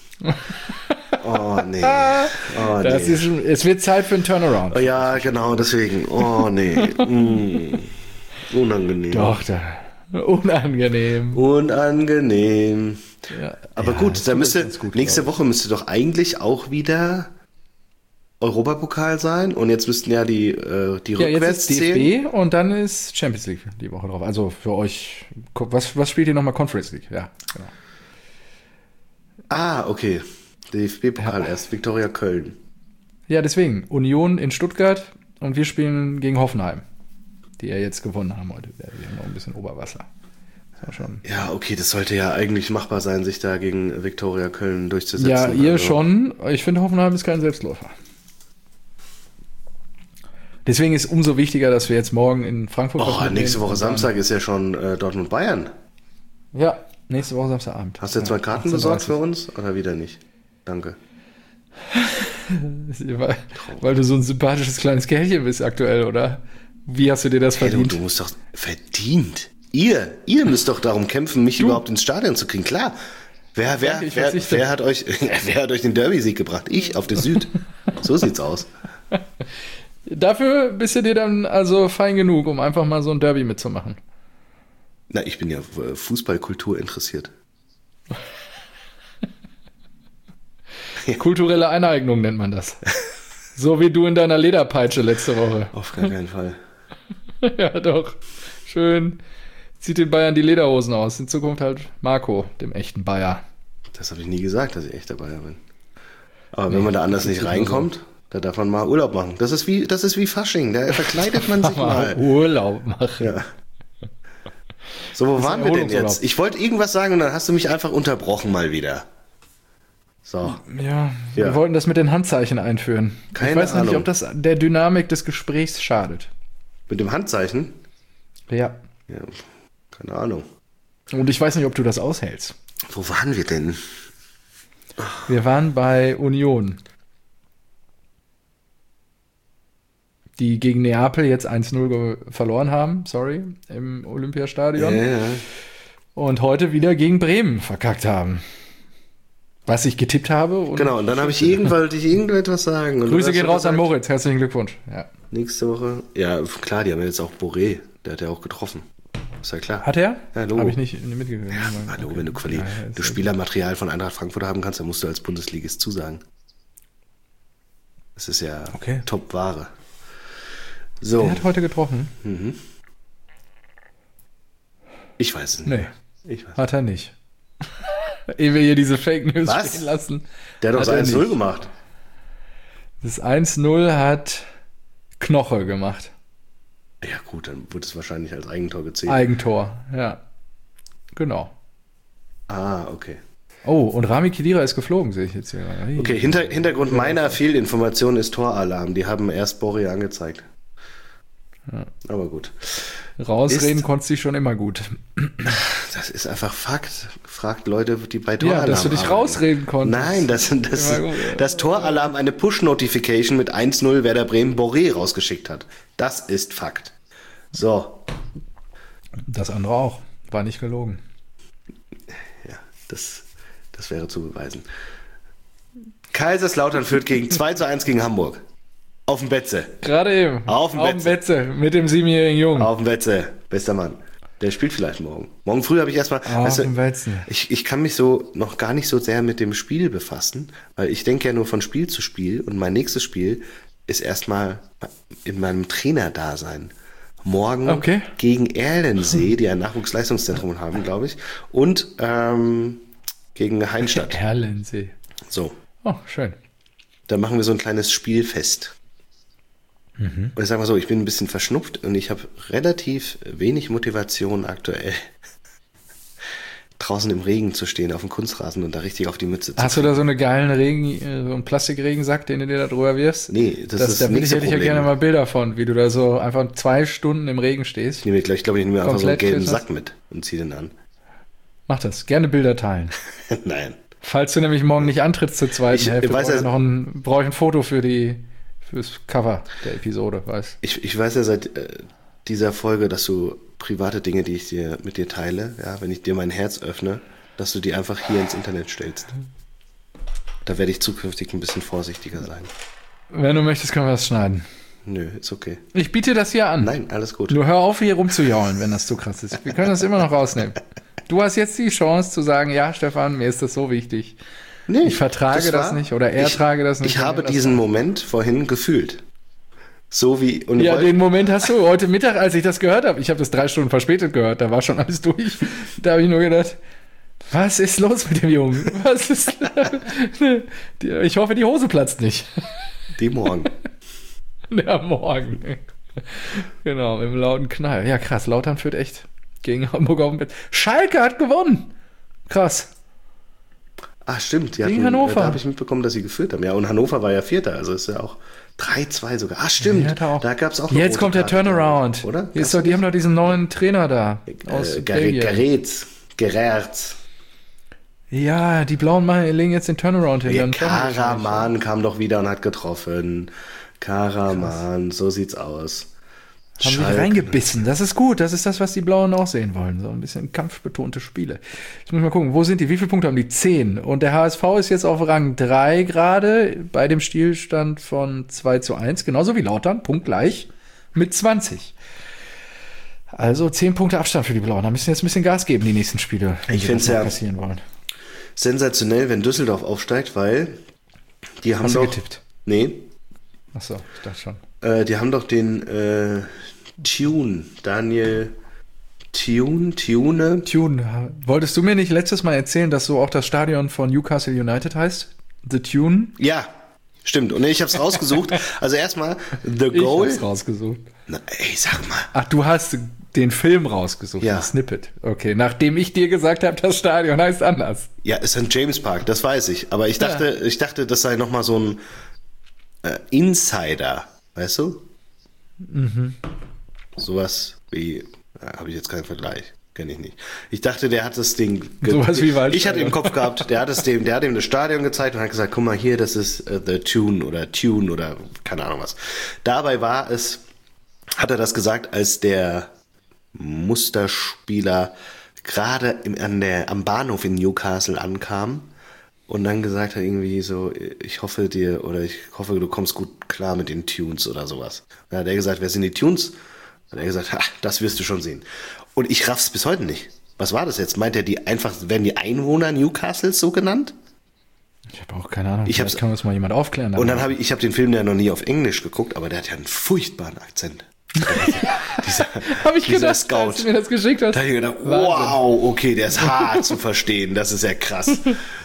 Oh nee. Oh Das nee. es wird Zeit für einen Turnaround. Oh, ja, genau, deswegen. Oh nee. Unangenehm. Doch, unangenehm. Unangenehm. Ja, Aber ja, gut, das da tut müsste uns gut, nächste glaub Woche müsste doch eigentlich auch wieder Europapokal sein und jetzt müssten ja die ich. Ja, rückwärts jetzt ist zählen. DFB und dann ist Champions League die Woche drauf. Also für euch, was spielt ihr nochmal? Conference League? Ja, genau. Ah, okay. DFB-Pokal erst, Viktoria Köln. Ja, deswegen. Union in Stuttgart und wir spielen gegen Hoffenheim, die ja jetzt gewonnen haben heute. Wir haben noch ein bisschen Oberwasser. Das war schon. Ja, okay, das sollte ja eigentlich machbar sein, sich da gegen Viktoria Köln durchzusetzen. Ja, ihr Also, schon. Ich finde, Hoffenheim ist kein Selbstläufer. Deswegen ist umso wichtiger, dass wir jetzt morgen in Frankfurt Oh, mitnehmen nächste Woche und dann- Samstag ist ja schon Dortmund-Bayern. Ja, nächste Woche Samstagabend. Hast du jetzt Ja, mal Karten 18:30. besorgt für uns oder wieder nicht? Danke. Weil du so ein sympathisches kleines Kerlchen bist aktuell, oder? Wie hast du dir das Hey, verdient? du musst doch verdient. Ihr müsst doch darum kämpfen, mich überhaupt ins Stadion zu kriegen. Klar. Danke, ich verzichte. Wer hat euch den Derby-Sieg gebracht? Ich auf der Süd. So sieht's aus. Dafür bist du dir dann also fein genug, um einfach mal so ein Derby mitzumachen. Na, ich bin ja Fußballkultur interessiert. Kulturelle Eineignung nennt man das. So wie du in deiner Lederpeitsche letzte Woche. Auf gar keinen Fall. Ja, doch. Schön. Zieht den Bayern die Lederhosen aus. In Zukunft halt Marco, dem echten Bayer. Das habe ich nie gesagt, dass ich echt dabei bin. Aber wenn man da anders nicht reinkommt, da darf man mal Urlaub machen. Das ist wie Fasching, da verkleidet man sich mal. Urlaub machen. Ja. So, wo waren wir denn jetzt? Ich wollte irgendwas sagen und dann hast du mich einfach unterbrochen mal wieder. So. Ja, wir wollten das mit den Handzeichen einführen. Keine ich weiß noch nicht, Ahnung. ob das der Dynamik des Gesprächs schadet. Mit dem Handzeichen? Ja. Ja, keine Ahnung. Und ich weiß nicht, ob du das aushältst. Wo waren wir denn? Wir waren bei Union, die gegen Neapel jetzt 1-0 verloren haben, im Olympiastadion. Ja. Und heute wieder gegen Bremen verkackt haben. Was ich getippt habe. Und Genau, und dann wollte ich irgendetwas sagen. Und Grüße gehen raus an Moritz, herzlichen Glückwunsch. Ja. Nächste Woche. Ja, klar, die haben jetzt auch Boré, der hat ja auch getroffen. Ist ja klar. Hat er? Ja, Logo. Habe ich nicht mitgekriegt. Ja, hallo, okay. Wenn du Spielermaterial von Eintracht Frankfurt haben kannst, dann musst du als Bundesligist zusagen. Das ist ja Top-Ware. So. Der hat heute getroffen. Mhm. Ich weiß es nicht. Nee, hat er nicht. Ehe wir hier diese Fake News stehen lassen. Der hat doch das 1-0 gemacht. Das 1-0 hat Knoche gemacht. Ja gut, dann wurde es wahrscheinlich als Eigentor gezählt. Eigentor, ja. Genau. Ah, okay. Oh, und Rami Khedira ist geflogen, sehe ich jetzt hier. Okay, Hintergrund meiner Fehlinformation ist Toralarm. Die haben erst Boré angezeigt. Ja. Aber gut. Rausreden konntest du schon immer gut. Das ist einfach Fakt. Fragt Leute, die bei Toralarm dass du dich arbeiten. Rausreden konntest. Nein, dass Toralarm eine Push-Notification mit 1-0 Werder Bremen Boré rausgeschickt hat. Das ist Fakt. So. Das andere auch. War nicht gelogen. Ja, das wäre zu beweisen. Kaiserslautern führt 2-1 gegen Hamburg. Auf dem Betze. Gerade eben. Auf dem Betze. Mit dem 7-jährigen Jungen. Auf dem Betze. Bester Mann. Der spielt vielleicht morgen. Morgen früh habe ich erstmal... Auf dem Betze. Ich kann mich noch gar nicht so sehr mit dem Spiel befassen, weil ich denke ja nur von Spiel zu Spiel und mein nächstes Spiel ist erstmal in meinem Trainerdasein. Morgen gegen Erlensee, die ein Nachwuchsleistungszentrum haben, glaube ich, und gegen Heinstadt. Erlensee. So. Oh, schön. Da machen wir so ein kleines Spielfest. Und ich sag mal so, ich bin ein bisschen verschnupft und ich habe relativ wenig Motivation aktuell, draußen im Regen zu stehen, auf dem Kunstrasen und da richtig auf die Mütze zu Hast du da so einen geilen so einen Plastikregensack, den du dir da drüber wirfst? Nee, das ist da nicht so hätte ich ja gerne mal Bilder von, wie du da so einfach 2 Stunden im Regen stehst. Ich glaube, ich nehme einfach so einen gelben Sack mit und ziehe den an. Mach das. Gerne Bilder teilen. Nein. Falls du nämlich morgen nicht antrittst zur zweiten Hälfte, brauche ich ein Foto fürs Cover der Episode, weißt. Ich weiß ja seit dieser Folge, dass du private Dinge, die ich mit dir teile, ja, wenn ich dir mein Herz öffne, dass du die einfach hier ins Internet stellst. Da werde ich zukünftig ein bisschen vorsichtiger sein. Wenn du möchtest, können wir das schneiden. Nö, ist okay. Ich biete das hier an. Nein, alles gut. Nur hör auf, hier rumzujaulen, wenn das zu krass ist. Wir können das immer noch rausnehmen. Du hast jetzt die Chance zu sagen, ja, Stefan, mir ist das so wichtig. Nee, ich vertrage das nicht oder trage das nicht. Ich habe diesen Moment vorhin gefühlt. So wie... Und ja, den Moment hast du heute Mittag, als ich das gehört habe. Ich habe das 3 Stunden verspätet gehört, da war schon alles durch. Da habe ich nur gedacht, was ist los mit dem Jungen? Was ist... Ich hoffe, die Hose platzt nicht. Die morgen. Ja, morgen. Genau, mit dem lauten Knall. Ja, krass, Lautern führt echt gegen Hamburg auf dem Bett. Schalke hat gewonnen. Krass. Ah, stimmt. Gegen Hannover. Da habe ich mitbekommen, dass sie geführt haben. Ja, und Hannover war ja Vierter, also ist ja auch 3-2 sogar. Ah, stimmt. Ja, da gab es auch jetzt kommt der Turnaround. Oder? Die haben doch diesen neuen Trainer da. Aus Gererz. Ja, die Blauen legen jetzt den Turnaround hin. Ja, Karaman kam doch wieder und hat getroffen. Karaman, so sieht's aus. Haben sich reingebissen. Das ist gut. Das ist das, was die Blauen auch sehen wollen. So ein bisschen kampfbetonte Spiele. Jetzt muss ich mal gucken, wo sind die? Wie viele Punkte haben die? 10. Und der HSV ist jetzt auf Rang 3 gerade bei dem Spielstand von 2-1. Genauso wie Lautern. Punktgleich mit 20. Also 10 Punkte Abstand für die Blauen. Da müssen jetzt ein bisschen Gas geben, die nächsten Spiele. Ich finde es ja passieren wollen. Sensationell, wenn Düsseldorf aufsteigt, weil die haben Hast doch... du getippt? Nee. Achso, ich dachte schon. Die haben doch den Tune. Wolltest du mir nicht letztes Mal erzählen, dass so auch das Stadion von Newcastle United heißt? The Tune? Ja, stimmt. Und ich habe es rausgesucht. Also erstmal The Goal. Ich hab's rausgesucht. Na, ey, sag mal. Ach, du hast den Film rausgesucht, Ja. das Snippet. Okay, nachdem ich dir gesagt habe, das Stadion heißt anders. Ja, es ist ein James Park, das weiß ich. Aber ich dachte, das sei nochmal so ein Insider, weißt du? Mhm. Sowas wie, habe ich jetzt keinen Vergleich, kenne ich nicht. Ich dachte, der hat das Ding... Sowas wie Waldstadion. Ich hatte im Kopf gehabt, der hat ihm das Stadion gezeigt und hat gesagt, guck mal hier, das ist The Tune oder keine Ahnung was. Dabei hat er das gesagt, als der Musterspieler gerade am Bahnhof in Newcastle ankam und dann gesagt hat irgendwie so, ich hoffe, du kommst gut klar mit den Tunes oder sowas. Dann hat er gesagt, wer sind die Tunes? Dann hat er gesagt, das wirst du schon sehen. Und ich raff's bis heute nicht. Was war das jetzt? Meint er werden die Einwohner Newcastles so genannt? Ich habe auch keine Ahnung. Vielleicht kann uns mal jemand aufklären. Und dann habe ich den Film ja noch nie auf Englisch geguckt, aber der hat ja einen furchtbaren Akzent. Habe ich gedacht, Scout. als du mir das geschickt hast. Da habe ich gedacht, wow, okay, der ist hart zu verstehen, das ist ja krass.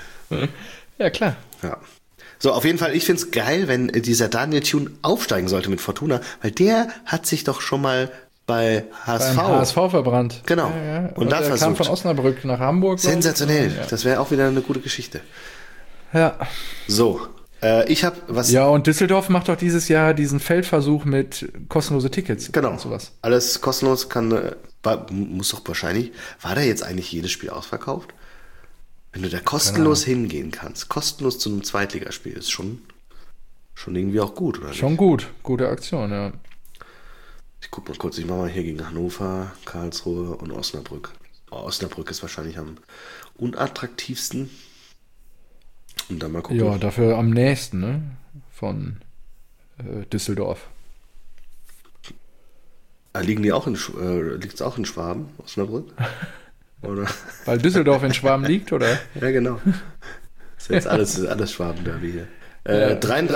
Ja, klar. Ja. So, auf jeden Fall, ich find's geil, wenn dieser Daniel Thune aufsteigen sollte mit Fortuna, weil der hat sich doch schon mal bei HSV, Beim HSV verbrannt. Genau. Ja. Und da er kam von Osnabrück nach Hamburg. Sensationell. Ja. Das wäre auch wieder eine gute Geschichte. Ja. So, ich habe was... Ja, und Düsseldorf macht doch dieses Jahr diesen Feldversuch mit kostenlose Tickets. Genau. Und sowas. Alles kostenlos muss doch wahrscheinlich... War da jetzt eigentlich jedes Spiel ausverkauft? Wenn du da kostenlos hingehen kannst, kostenlos zu einem Zweitligaspiel, ist schon irgendwie auch gut, oder nicht? Schon gut. Gute Aktion, ja. Ich guck mal kurz, ich mache mal hier gegen Hannover, Karlsruhe und Osnabrück. Osnabrück ist wahrscheinlich am unattraktivsten. Und dann mal gucken. Ja, dafür am nächsten, ne? Von Düsseldorf. Liegt es auch in Schwaben, Osnabrück? Oder? Weil Düsseldorf in Schwaben liegt, oder? Ja, genau. Das ist jetzt alles Schwaben-Derby hier. Ja,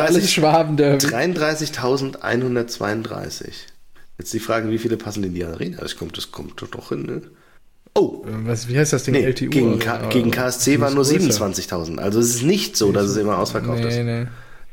33.132. Jetzt die Frage, wie viele passen in die Arena? Das kommt doch hin, ne? Oh! Wie heißt das Ding? Nee, LTU? gegen KSC waren nur 27.000. Also es ist nicht so, dass es immer ausverkauft ist. Nee.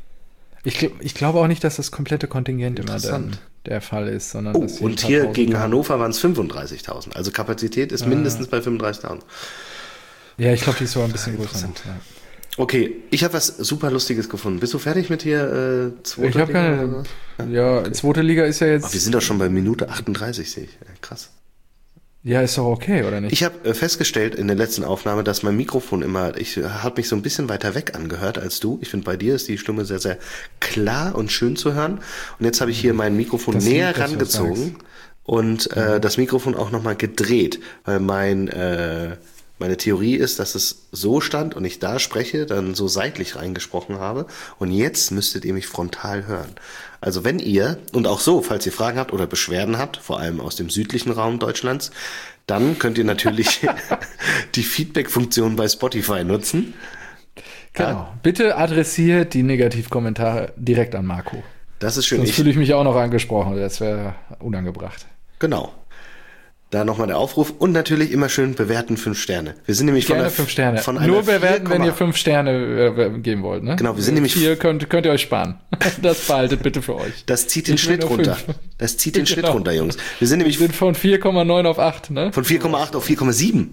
Ich glaube auch nicht, dass das komplette Kontingent immer dann der Fall ist. Sondern dass und hier gegen Hannover waren es 35.000. Also Kapazität ist mindestens bei 35.000. Ja, ich glaube, die ist sogar ein bisschen größer. Ja. Okay, ich habe was super Lustiges gefunden. Bist du fertig mit hier zweite Liga? Ich habe keine... Ja, okay. Zweite Liga ist ja jetzt... Aber wir sind doch schon bei Minute 38, sehe ich. Krass. Ja, ist doch okay, oder nicht? Ich habe festgestellt in der letzten Aufnahme, dass mein Mikrofon ich habe mich so ein bisschen weiter weg angehört als du. Ich finde, bei dir ist die Stimme sehr, sehr klar und schön zu hören. Und jetzt habe ich hier mein Mikrofon näher rangezogen und das Mikrofon auch nochmal gedreht, weil meine Theorie ist, dass es so stand und ich da spreche, dann so seitlich reingesprochen habe. Und jetzt müsstet ihr mich frontal hören. Also wenn ihr, und auch so, falls ihr Fragen habt oder Beschwerden habt, vor allem aus dem südlichen Raum Deutschlands, dann könnt ihr natürlich die Feedback-Funktion bei Spotify nutzen. Genau. Ja. Bitte adressiert die Negativkommentare direkt an Marco. Das ist schön. Sonst fühle ich mich auch noch angesprochen. Das wäre unangebracht. Genau. Da nochmal der Aufruf und natürlich immer schön bewerten 5 Sterne. Wir sind nämlich Gerne 5 Sterne. Nur bewerten, wenn ihr 5 Sterne geben wollt, ne? Genau, wir sind nämlich 4 könnt ihr euch sparen. Das behaltet bitte für euch. Das zieht den Schnitt runter. Das zieht den Schnitt runter, Jungs. Wir sind von 4,9 auf 8, ne? Von 4,8 auf 4,7.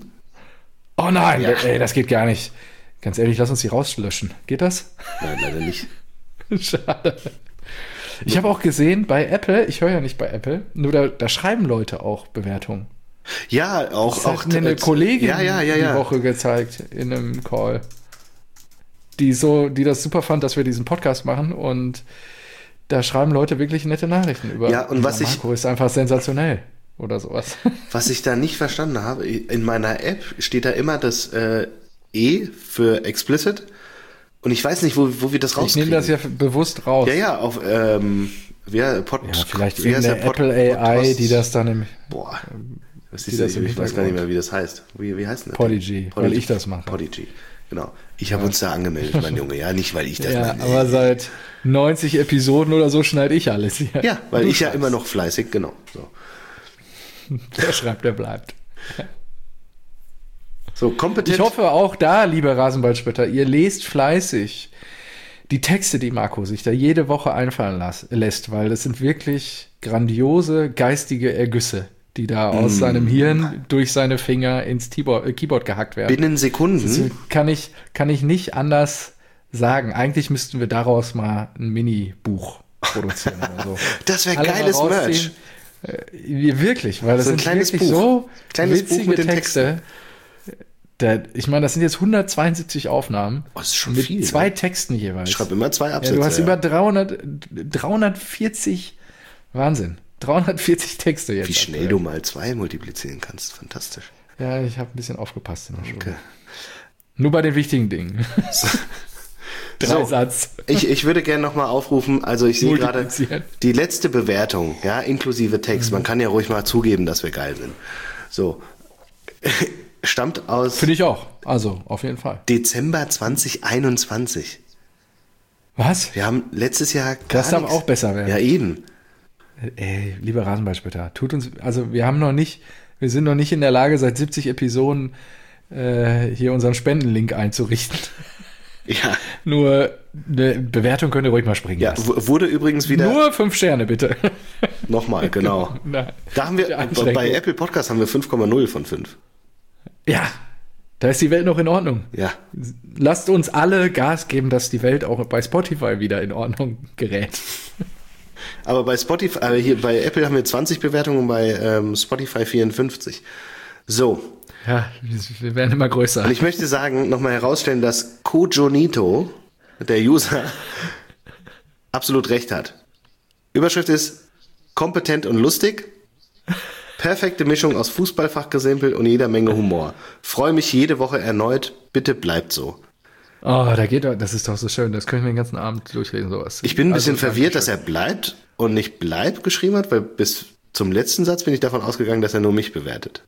Oh nein, ey, das geht gar nicht. Ganz ehrlich, lass uns die rauslöschen. Geht das? Nein, leider nicht. Schade. Ich habe auch gesehen, bei Apple, ich höre ja nicht bei Apple, nur da schreiben Leute auch Bewertungen. Ja, auch mir eine Kollegin die Woche gezeigt in einem Call, die das super fand, dass wir diesen Podcast machen und da schreiben Leute wirklich nette Nachrichten über. Ja, und Marco ist einfach sensationell oder sowas. Was ich da nicht verstanden habe, in meiner App steht da immer das E für explicit. Und ich weiß nicht, wo wir das rauskriegen. Ich nehme das ja bewusst raus. Ja, auf vielleicht in der Apple AI, die das dann im... Boah, ich weiß gar nicht mehr, wie das heißt. Wie heißt das? Podigy, weil ich das mache. Podigy, genau. Ich habe uns da angemeldet, mein Junge. Ja, nicht, weil ich das mache. Aber seit 90 Episoden oder so schneide ich alles hier. Ja, weil ich ja immer noch fleißig, genau. So. Der schreibt, der bleibt. So, kompetent. Ich hoffe auch da, liebe Rasenballspötter, ihr lest fleißig die Texte, die Marco sich da jede Woche einfallen lässt, weil das sind wirklich grandiose geistige Ergüsse, die da aus seinem Hirn durch seine Finger ins Keyboard gehackt werden. Binnen Sekunden. Das kann ich nicht anders sagen. Eigentlich müssten wir daraus mal ein Mini-Buch produzieren oder so. Das wäre geiles Merch. Wirklich, weil das sind wirklich so witzige Texte. Ich meine, das sind jetzt 172 Aufnahmen. Oh, das ist schon mit viel. 2 Texten jeweils. Ich schreibe immer 2 Absätze. Ja, du hast über 340, Wahnsinn, 340 Texte jetzt. Wie schnell du mal 2 multiplizieren kannst, fantastisch. Ja, ich habe ein bisschen aufgepasst in der Schule. Okay. Nur bei den wichtigen Dingen. 3 Satz. Ich würde gerne nochmal aufrufen, also ich sehe gerade die letzte Bewertung, ja, inklusive Text. Man kann ja ruhig mal zugeben, dass wir geil sind. So. Stammt aus... Finde ich auch. Also, auf jeden Fall. Dezember 2021. Was? Wir haben letztes Jahr gar Das darf auch besser werden. Ja, eben. Ey, lieber Rasenballspötter, also wir sind noch nicht in der Lage, seit 70 Episoden hier unseren Spendenlink einzurichten. Ja. Nur eine Bewertung könnt ihr ruhig mal springen. Ja, wurde übrigens wieder... Nur 5 Sterne, bitte. Nochmal, genau. Nein, da haben wir, bei Apple Podcast haben wir 5,0 von 5. Ja, da ist die Welt noch in Ordnung. Ja. Lasst uns alle Gas geben, dass die Welt auch bei Spotify wieder in Ordnung gerät. Aber bei Spotify, hier bei Apple haben wir 20 Bewertungen und bei Spotify 54. So. Ja, wir werden immer größer. Und ich möchte sagen, nochmal herausstellen, dass Kojonito, der User, absolut recht hat. Überschrift ist kompetent und lustig. Perfekte Mischung aus Fußballfachgesimpel und jeder Menge Humor. Freue mich jede Woche erneut. Bitte bleibt so. Oh, das ist doch so schön. Das können wir den ganzen Abend durchlesen, sowas. Ich bin ein bisschen verwirrt, dass er bleibt und nicht bleibt geschrieben hat, weil bis zum letzten Satz bin ich davon ausgegangen, dass er nur mich bewertet.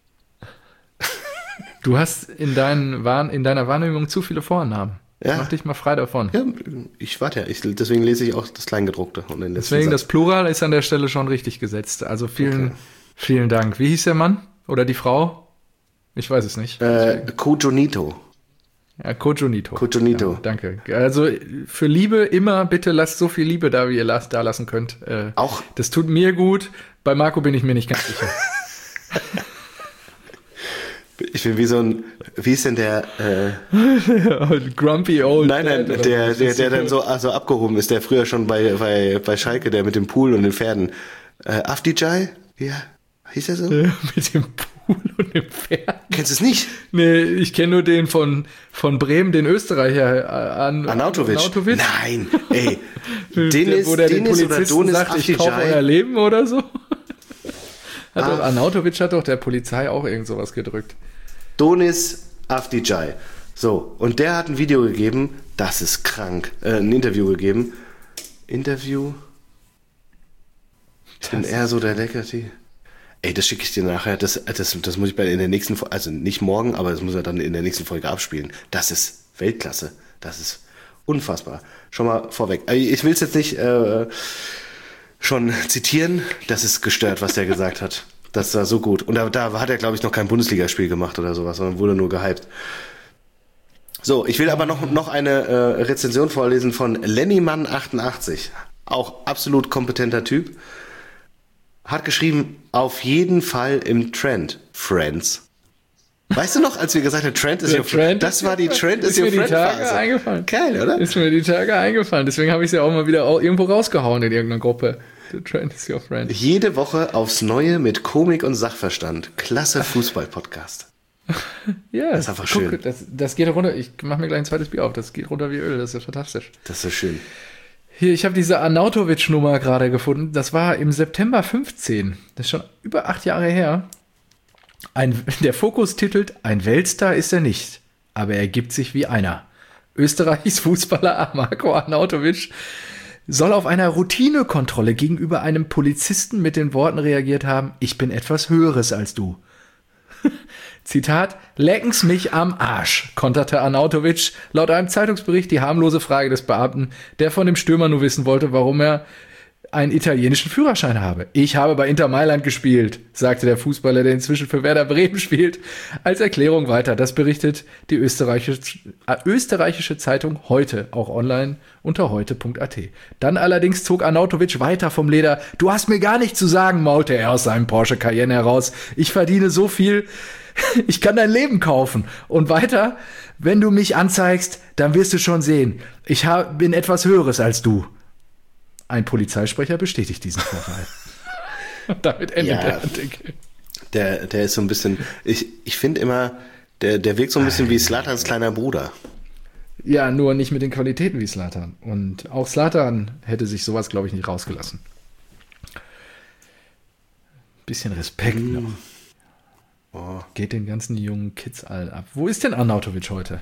Du hast in deiner Wahrnehmung zu viele Vornamen. Ja. Mach dich mal frei davon. Ja, ich warte ja. Deswegen lese ich auch das Kleingedruckte. Und den deswegen das Plural ist an der Stelle schon richtig gesetzt. Also vielen Dank. Wie hieß der Mann? Oder die Frau? Ich weiß es nicht. Kojonito. Ja, Kojonito. Kojonito. Ja, danke. Also für Liebe immer bitte lasst so viel Liebe da, wie ihr da lassen könnt. Auch. Das tut mir gut. Bei Marco bin ich mir nicht ganz sicher. Ich bin wie ist denn der Grumpy Old Nein, der dann so abgehoben ist, der früher schon bei Schalke, der mit dem Pool und den Pferden. Afdijay? Ja, hieß er so? Mit dem Pool und dem Pferd. Kennst du es nicht? Nee, ich kenne nur den von Bremen, den Österreicher Arnautovic. Nein, ey. Wo der den Polizisten sagt, ich kaufe euer Leben oder so. Arnautovic hat doch der Polizei auch irgend sowas gedrückt. Donis Afdijay. So, und der hat ein Video gegeben, das ist krank. Ein Interview gegeben. Interview? Ich bin eher so der Leckerti. Ey, das schicke ich dir nachher. Das muss ich in der nächsten Folge, also nicht morgen, aber das muss er dann in der nächsten Folge abspielen. Das ist Weltklasse. Das ist unfassbar. Schon mal vorweg. Ich will es jetzt nicht schon zitieren. Das ist gestört, was der gesagt hat. Das war so gut. Und da hat er, glaube ich, noch kein Bundesligaspiel gemacht oder sowas, sondern wurde nur gehypt. So, ich will aber noch eine Rezension vorlesen von Lennymann88. Auch absolut kompetenter Typ. Hat geschrieben, auf jeden Fall im Trend, Friends. Weißt du noch, als wir gesagt haben, Trend ist your Friend? Das war die Trend is your Friend Phase. Eingefallen. Geil, oder? Ist mir die Tage eingefallen. Deswegen habe ich es ja auch mal wieder irgendwo rausgehauen in irgendeiner Gruppe. The Trend is your Friend. Jede Woche aufs Neue mit Komik und Sachverstand. Klasse Fußball-Podcast. Ja, das ist einfach schön. Das geht runter. Ich mache mir gleich ein zweites Bier auf. Das geht runter wie Öl. Das ist fantastisch. Das ist so schön. Hier, ich habe diese Arnautovic-Nummer gerade gefunden. Das war im September 15. Das ist schon über 8 Jahre her. Der Fokus titelt, ein Weltstar ist er nicht, aber er gibt sich wie einer. Österreichs Fußballer Marko Arnautovic soll auf einer Routinekontrolle gegenüber einem Polizisten mit den Worten reagiert haben, ich bin etwas Höheres als du. Zitat, lecken's mich am Arsch, konterte Arnautovic laut einem Zeitungsbericht die harmlose Frage des Beamten, der von dem Stürmer nur wissen wollte, warum er einen italienischen Führerschein habe. Ich habe bei Inter Mailand gespielt, sagte der Fußballer, der inzwischen für Werder Bremen spielt, als Erklärung weiter. Das berichtet die österreichische Zeitung Heute, auch online unter heute.at. Dann allerdings zog Arnautovic weiter vom Leder. Du hast mir gar nichts zu sagen, maulte er aus seinem Porsche Cayenne heraus. Ich verdiene so viel, ich kann dein Leben kaufen. Und weiter, wenn du mich anzeigst, dann wirst du schon sehen. Ich bin etwas Höheres als du. Ein Polizeisprecher bestätigt diesen Vorfall. Und damit endet der Artikel. Der ist so ein bisschen, ich finde immer, der wirkt so ein bisschen wie Zlatans kleiner Bruder. Ja, nur nicht mit den Qualitäten wie Zlatan. Und auch Zlatan hätte sich sowas, glaube ich, nicht rausgelassen. Bisschen Respekt noch. Oh. Geht den ganzen jungen Kids allen ab. Wo ist denn Arnautovic heute?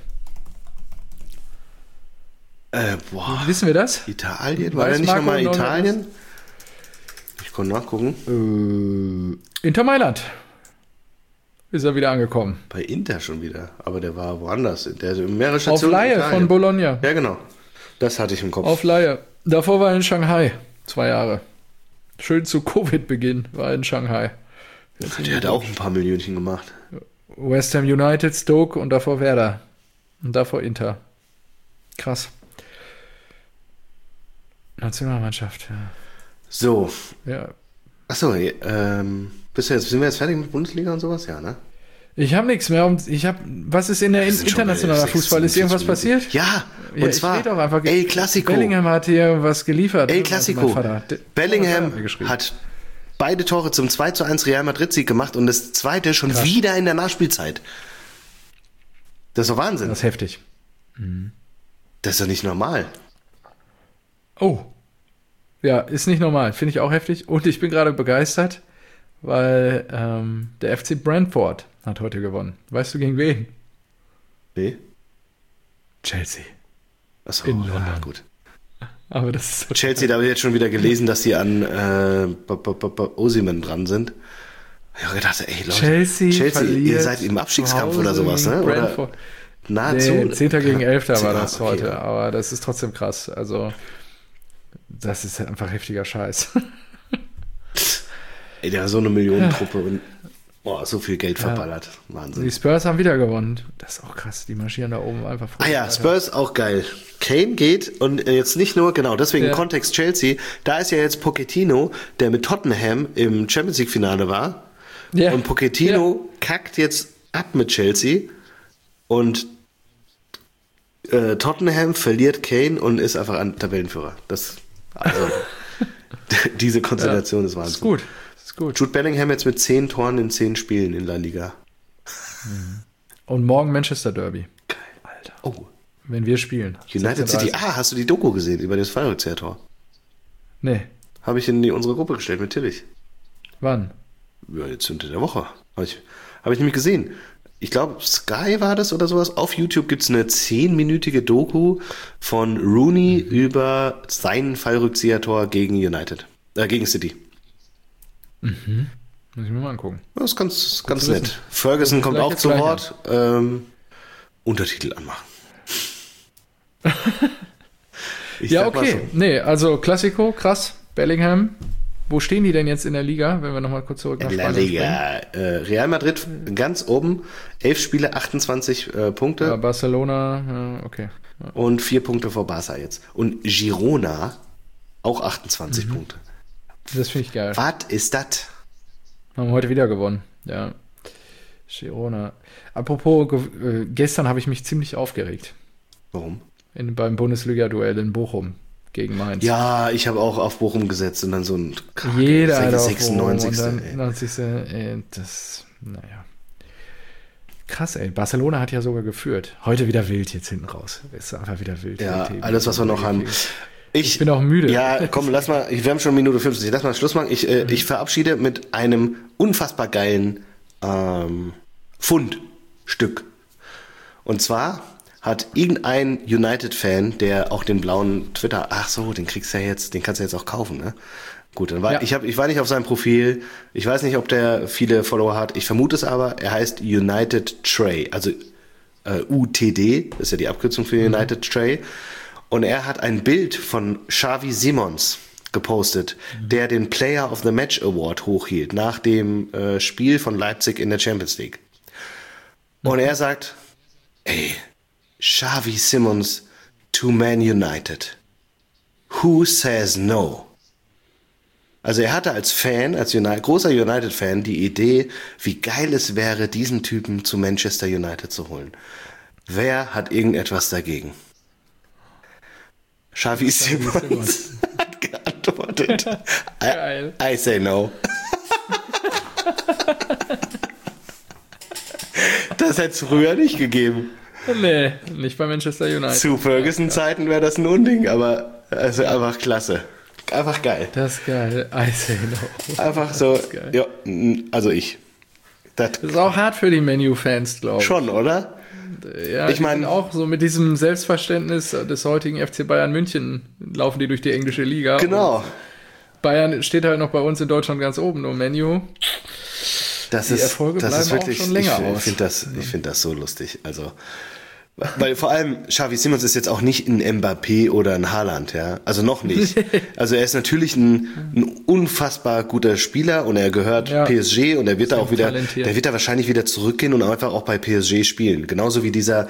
Wissen wir das? Italien? War der nicht nochmal in Italien? Ich konnte nachgucken. Inter Mailand. Ist er wieder angekommen. Bei Inter schon wieder. Aber der war woanders. Der mehrere Stationen. Auf Leihe von Bologna. Ja, genau. Das hatte ich im Kopf. Auf Leihe. Davor war er in Shanghai. 2 Jahre. Schön zu Covid-Beginn war er in Shanghai. Der hat auch ein paar Millionchen gemacht. West Ham United, Stoke und davor Werder. Und davor Inter. Krass. Nationalmannschaft, ja. So. Ja. Achso, sind wir jetzt fertig mit Bundesliga und sowas? Ja, ne? Ich habe nichts mehr. Was ist in der internationalen Fußball? Ist irgendwas passiert? Ja, und zwar El Clasico. Bellingham hat hier was geliefert. El Clasico. Bellingham hat beide Tore zum 2:1 Real Madrid-Sieg gemacht und das zweite schon wieder in der Nachspielzeit. Das ist doch Wahnsinn. Das ist heftig. Das ist doch nicht normal. Oh. Ja, ist nicht normal. Finde ich auch heftig. Und ich bin gerade begeistert, weil der FC Brentford hat heute gewonnen. Weißt du, gegen wen? Nee. Chelsea. Achso, in London. Ja, gut. Aber das ist so Chelsea, da habe ich jetzt schon wieder gelesen, dass die an Osimhen dran sind. Ich habe gedacht, ey Leute, Chelsea ihr seid im Abstiegskampf oder sowas, ne? Oder nahezu. Nee, 10. gegen 11. war das okay. heute. Aber das ist trotzdem krass. Also, das ist einfach heftiger Scheiß. Ey, der hat so eine Millionentruppe und so viel Geld verballert. Wahnsinn. Die Spurs haben wieder gewonnen. Das ist auch krass. Die marschieren da oben einfach vor. Spurs auch geil. Kane geht und jetzt nicht nur, genau, deswegen Kontext Chelsea, da ist ja jetzt Pochettino, der mit Tottenham im Champions League Finale war. Ja. Und Pochettino kackt jetzt ab mit Chelsea und Tottenham verliert Kane und ist einfach ein Tabellenführer. Diese Konstellation ist Wahnsinn. Ist gut. Jude Bellingham jetzt mit 10 Toren in 10 Spielen in La Liga. Und morgen Manchester Derby. Geil. Alter. Oh. Wenn wir spielen. United 16:30. City. Hast du die Doku gesehen über das Fallrückzieher-Tor? Nee. Habe ich in unsere Gruppe gestellt mit Tillich. Wann? Ja, jetzt unter der Woche. Habe ich nämlich gesehen. Ich glaube, Sky war das oder sowas. Auf YouTube gibt es eine 10-minütige Doku von Rooney über sein Fallrückzieher-Tor gegen gegen City. Mhm. Muss ich mir mal angucken. Das ist ganz nett. Ferguson kommt auch zu Wort. Untertitel anmachen. Ja, okay. So. Nee, also Clasico, krass. Bellingham. Wo stehen die denn jetzt in der Liga, wenn wir nochmal kurz zurück nach Spanien Liga. Real Madrid ganz oben, 11 Spiele, 28 Punkte. Ja, Barcelona, okay. Ja. Und 4 Punkte vor Barca jetzt. Und Girona auch 28 Punkte. Das finde ich geil. Was ist das? Haben heute wieder gewonnen, ja. Girona. Apropos, gestern habe ich mich ziemlich aufgeregt. Warum? Beim Bundesliga-Duell in Bochum gegen Mainz. Ja, ich habe auch auf Bochum gesetzt und dann so ein jeder hat auf 96. Und dann 90. Naja. Krass, ey. Barcelona hat ja sogar geführt. Heute wieder wild jetzt hinten raus. Ist einfach wieder wild. Ja, alles, was wir noch haben. Ich bin auch müde. Ja, komm, lass mal, wir haben schon Minute 50. Lass mal Schluss machen. Ich verabschiede mit einem unfassbar geilen Fundstück. Und zwar hat irgendein United-Fan, der auch den blauen Twitter, den kriegst du ja jetzt, den kannst du jetzt auch kaufen, ne? Gut, dann war ich war nicht auf seinem Profil. Ich weiß nicht, ob der viele Follower hat. Ich vermute es aber. Er heißt United Tray, also UTD, das ist ja die Abkürzung für United Tray. Und er hat ein Bild von Xavi Simons gepostet, der den Player of the Match Award hochhielt nach dem Spiel von Leipzig in der Champions League. Und er sagt, ey, Xavi Simons to Man United. Who says no? Also er hatte als Fan, als großer United-Fan die Idee, wie geil es wäre, diesen Typen zu Manchester United zu holen. Wer hat irgendetwas dagegen? Xavi Simons hat geantwortet. Geil. I say no. Das hätte es früher nicht gegeben. Nee, nicht bei Manchester United. Zu Ferguson-Zeiten wäre das ein Unding, aber also einfach klasse. Einfach geil. Das ist geil. I say no. Einfach so, ja, also ich. Das ist auch hart für die Man-U-Fans, glaube ich. Schon, oder? Ja, ich meine auch so mit diesem Selbstverständnis des heutigen FC Bayern München laufen die durch die englische Liga. Genau. Bayern steht halt noch bei uns in Deutschland ganz oben, nur Man-U. Die Erfolge bleiben wirklich, auch schon länger aus. Ich finde das so lustig. Also, weil vor allem Xavi Simons ist jetzt auch nicht ein Mbappé oder ein Haaland, ja. Also noch nicht. Also er ist natürlich ein unfassbar guter Spieler und er gehört PSG und er wird da auch wieder, der wird da wahrscheinlich wieder zurückgehen und einfach auch bei PSG spielen. Genauso wie dieser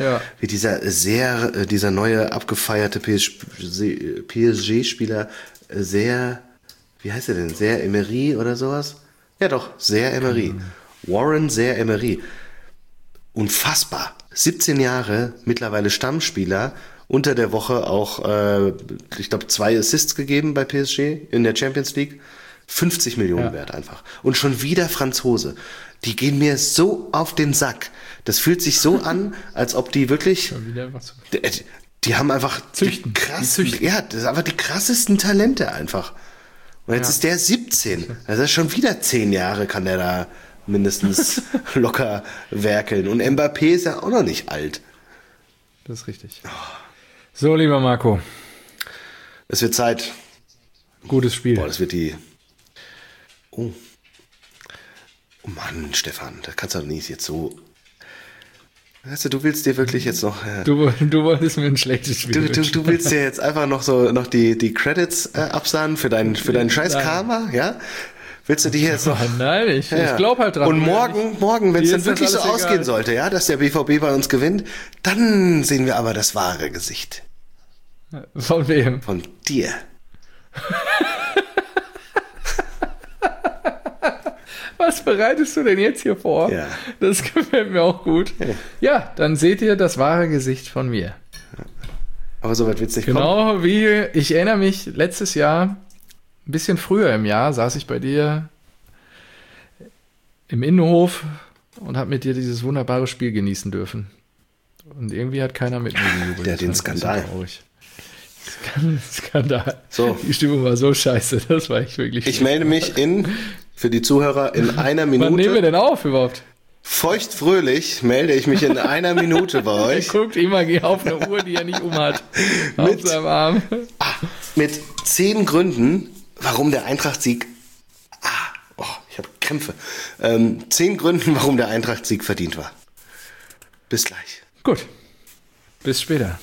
neue abgefeierte PSG-Spieler wie heißt er denn? Zaire Emery oder sowas? Ja doch, Zaire Emery. Warren Zaire Emery. Unfassbar. 17 Jahre, mittlerweile Stammspieler, unter der Woche auch, ich glaube, 2 Assists gegeben bei PSG in der Champions League. 50 Millionen wert einfach. Und schon wieder Franzose. Die gehen mir so auf den Sack. Das fühlt sich so an, als ob die wirklich... Die haben einfach Züchten. Das ist einfach die krassesten Talente einfach. Und jetzt ist der 17. Das ist schon wieder 10 Jahre kann der da mindestens locker werkeln. Und Mbappé ist ja auch noch nicht alt. Das ist richtig. So, lieber Marco. Es wird Zeit. Gutes Spiel. Boah, das wird die... Oh Mann, Stefan, das kannst du doch nicht jetzt so... Weißt du willst dir wirklich jetzt noch... Du wolltest mir ein schlechtes Spiel Du willst dir jetzt einfach noch die Credits absahnen für deinen scheiß Karma, ja? Willst du die jetzt noch... Nein, ich glaube halt dran. Und morgen, wenn es dann wirklich so ausgehen sollte, ja, dass der BVB bei uns gewinnt, dann sehen wir aber das wahre Gesicht. Von wem? Von dir. Was bereitest du denn jetzt hier vor? Ja. Das gefällt mir auch gut. Ja, dann seht ihr das wahre Gesicht von mir. Aber so weit wird's nicht kommen. Genau wie, ich erinnere mich, letztes Jahr, ein bisschen früher im Jahr, saß ich bei dir im Innenhof und habe mit dir dieses wunderbare Spiel genießen dürfen. Und irgendwie hat keiner mit mir gejubelt. Der hat den Skandal. Skandal. So. Die Stimmung war so scheiße, das war echt wirklich Ich melde mich für die Zuhörer in einer Minute. Wann nehmen wir denn auf überhaupt? Feuchtfröhlich melde ich mich in einer Minute bei euch. Er guckt immer auf eine Uhr, die er nicht umhat. Auf seinem Arm. Mit 10 Gründen, warum der Eintracht-Sieg... ich habe Krämpfe. 10 Gründen, warum der Eintracht-Sieg verdient war. Bis gleich. Gut. Bis später.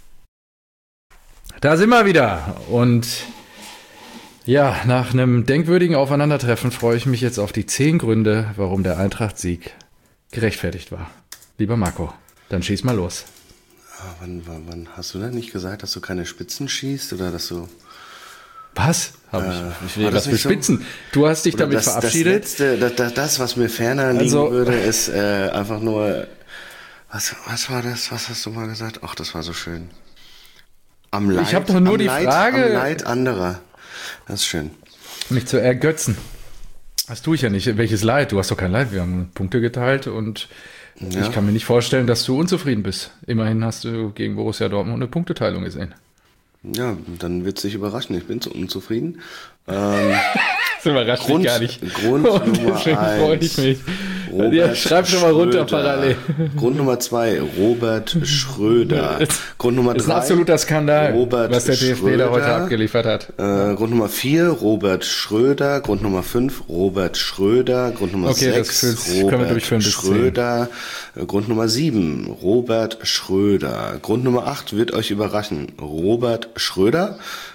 Da sind wir wieder. Und ja, nach einem denkwürdigen Aufeinandertreffen freue ich mich jetzt auf die 10 Gründe, warum der Eintracht-Sieg gerechtfertigt war. Lieber Marco, dann schieß mal los. Wann hast du denn nicht gesagt, dass du keine Spitzen schießt oder dass du... Was? Was für Spitzen? So? Du hast dich damit verabschiedet. Das, was mir ferner liegen würde, ist einfach nur... Was war das? Was hast du mal gesagt? Ach, das war so schön. Ich habe doch nur die Frage... Am Leid anderer. Das ist schön. Mich zu ergötzen. Das tue ich ja nicht. Welches Leid? Du hast doch kein Leid. Wir haben Punkte geteilt und ich kann mir nicht vorstellen, dass du unzufrieden bist. Immerhin hast du gegen Borussia Dortmund eine Punkteteilung gesehen. Ja, dann wird es dich überraschen. Ich bin so unzufrieden. Das überrascht mich gar nicht. Grund Nummer 1. Freue ich mich. Ja, schreib schon mal runter parallel. Grund Nummer 2, Robert Schröder. Grund Nummer 3. Das ist ein absoluter Skandal, was der DFB Schröder, da heute abgeliefert hat. Grund Nummer 4, Robert Schröder. Grund Nummer 5, Robert Schröder. Grund Nummer 6, Robert Schröder. Grund Nummer 7, Robert Schröder. Grund Nummer 8 wird euch überraschen. Robert Schröder.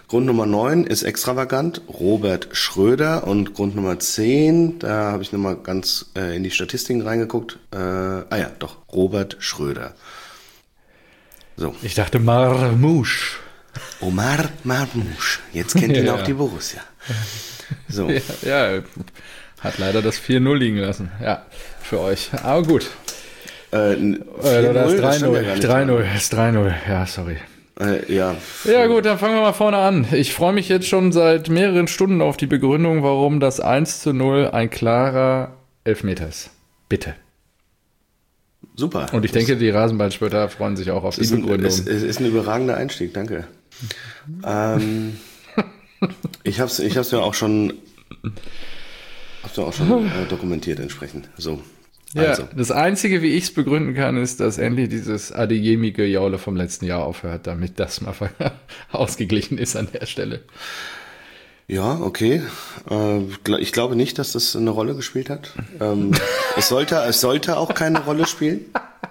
Grund Nummer 9 ist extravagant, Robert Schröder. Und Grund Nummer 10, da habe ich nochmal ganz in die Statistiken reingeguckt. Robert Schröder. So. Ich dachte Marmouche. Omar Marmouche. Jetzt kennt ihn auch die Borussia. So. Ja, hat leider das 4-0 liegen lassen. Ja, für euch. Aber gut. Das ist 3-0. 3-0. Ist 3-0. Ja, sorry. Ja. Ja gut, dann fangen wir mal vorne an. Ich freue mich jetzt schon seit mehreren Stunden auf die Begründung, warum das 1-0 ein klarer Elfmeter ist. Bitte. Super. Und ich denke, die Rasenballspötter freuen sich auch auf die Begründung. Es ist ein überragender Einstieg, danke. Ich hab's ja auch schon dokumentiert entsprechend. So. Ja, Also. das Einzige, wie ich es begründen kann, ist, dass endlich dieses Adeyemi-Gejaule vom letzten Jahr aufhört, damit das mal ausgeglichen ist an der Stelle. Ja, okay. Ich glaube nicht, dass das eine Rolle gespielt hat. Es sollte auch keine Rolle spielen.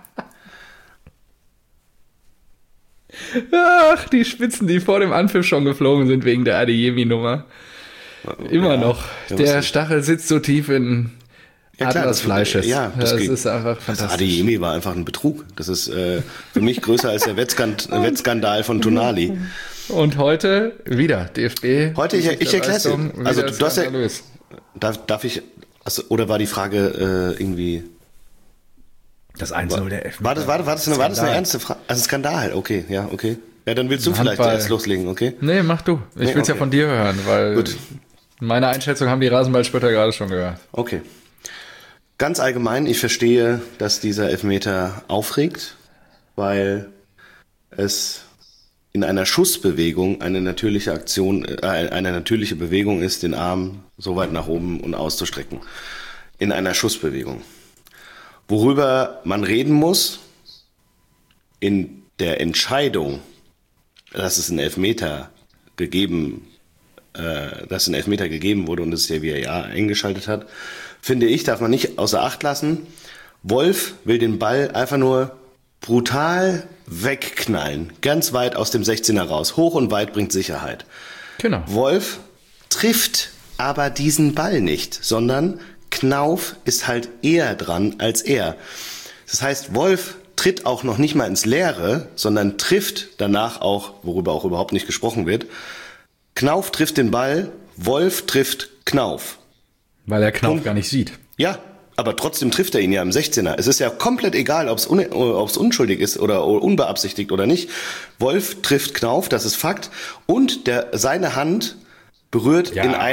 Ach, die Spitzen, die vor dem Anpfiff schon geflogen sind wegen der Adeyemi-Nummer. Immer noch. Der Stachel sitzt so tief in Adlers Fleisches. Ja, das ist einfach fantastisch. Adeyemi war einfach ein Betrug. Das ist für mich größer als der Wettskandal von Tonali. Und heute wieder DFB. Heute, ich erkläre es dir. Also du hast ja, darf ich, oder war die Frage irgendwie... Das 1-0 der Elfmeter. War das eine ernste Frage? Also Skandal, okay, ja, okay. Ja, dann willst du vielleicht jetzt loslegen, okay? Nee, mach du. Ich will's ja von dir hören, weil Gut. Meine Einschätzung haben die Rasenballspötter gerade schon gehört. Okay. Ganz allgemein, ich verstehe, dass dieser Elfmeter aufregt, weil es in einer Schussbewegung eine natürliche eine natürliche Bewegung ist, den Arm so weit nach oben und auszustrecken. In einer Schussbewegung. Worüber man reden muss, in der Entscheidung, dass es ein Elfmeter gegeben wurde und es der VAR eingeschaltet hat, finde ich, darf man nicht außer Acht lassen. Wolf will den Ball einfach nur brutal wegknallen, ganz weit aus dem 16er raus. Hoch und weit bringt Sicherheit. Genau. Wolf trifft aber diesen Ball nicht, sondern Knauf ist halt eher dran als er. Das heißt, Wolf tritt auch noch nicht mal ins Leere, sondern trifft danach auch, worüber auch überhaupt nicht gesprochen wird. Knauf trifft den Ball, Wolf trifft Knauf. Weil er Knauf gar nicht sieht. Ja, aber trotzdem trifft er ihn ja im 16er. Es ist ja komplett egal, ob es unschuldig ist oder unbeabsichtigt oder nicht. Wolf trifft Knauf, das ist Fakt. Und seine Hand berührt er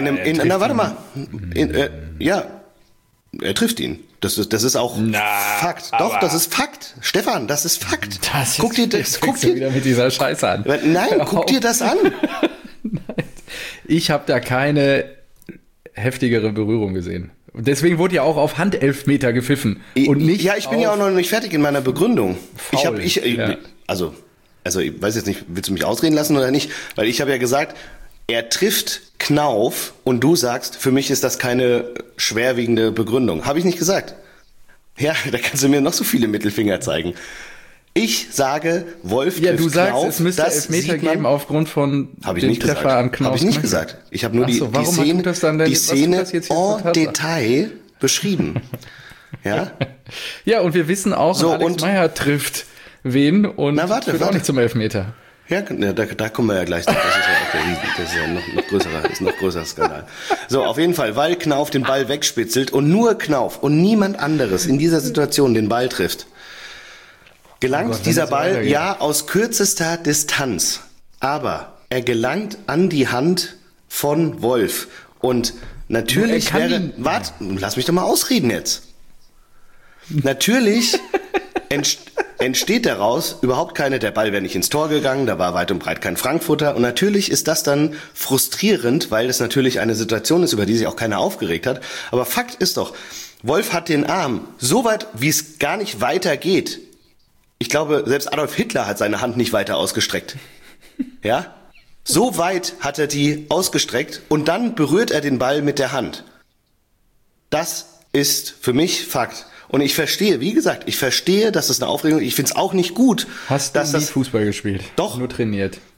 trifft ihn. Das ist auch Fakt. Doch, das ist Fakt. Stefan, das ist Fakt. Guck dir wieder mit dieser Scheiße an. Nein, guck dir das an. Nein. Ich habe da keine heftigere Berührung gesehen. Und deswegen wurde ja auch auf Handelfmeter gepfiffen. Und nicht ich bin ja auch noch nicht fertig in meiner Begründung. Foul. Also ich weiß jetzt nicht, willst du mich ausreden lassen oder nicht? Weil ich habe ja gesagt, er trifft Knauf und du sagst, für mich ist das keine schwerwiegende Begründung. Habe ich nicht gesagt. Ja, da kannst du mir noch so viele Mittelfinger zeigen. Ich sage, Wolf trifft Knauf. Ja, du sagst, es müsste Elfmeter geben aufgrund von dem Treffer am Knauf. Habe ich nicht gesagt. Ich habe nur die Szene en Detail beschrieben. Ja? Ja, und wir wissen auch, Alex Meyer trifft wen und führt auch nicht zum Elfmeter. Ja, da kommen wir ja gleich drauf. Das ist ja noch größerer Skandal. So, auf jeden Fall, weil Knauf den Ball wegspitzelt und nur Knauf und niemand anderes in dieser Situation den Ball trifft, gelangt dieser Ball aus kürzester Distanz. Aber er gelangt an die Hand von Wolf. Und natürlich lass mich doch mal ausreden jetzt. Natürlich entsteht daraus überhaupt der Ball wäre nicht ins Tor gegangen, da war weit und breit kein Frankfurter. Und natürlich ist das dann frustrierend, weil das natürlich eine Situation ist, über die sich auch keiner aufgeregt hat. Aber Fakt ist doch, Wolf hat den Arm so weit, wie es gar nicht weiter geht. Ich glaube, selbst Adolf Hitler hat seine Hand nicht weiter ausgestreckt. Ja? So weit hat er die ausgestreckt und dann berührt er den Ball mit der Hand. Das ist für mich Fakt. Und ich verstehe, wie gesagt, dass das eine Aufregung ist. Ich finde es auch nicht gut. Hast du nie Fußball gespielt? Doch. Nur trainiert?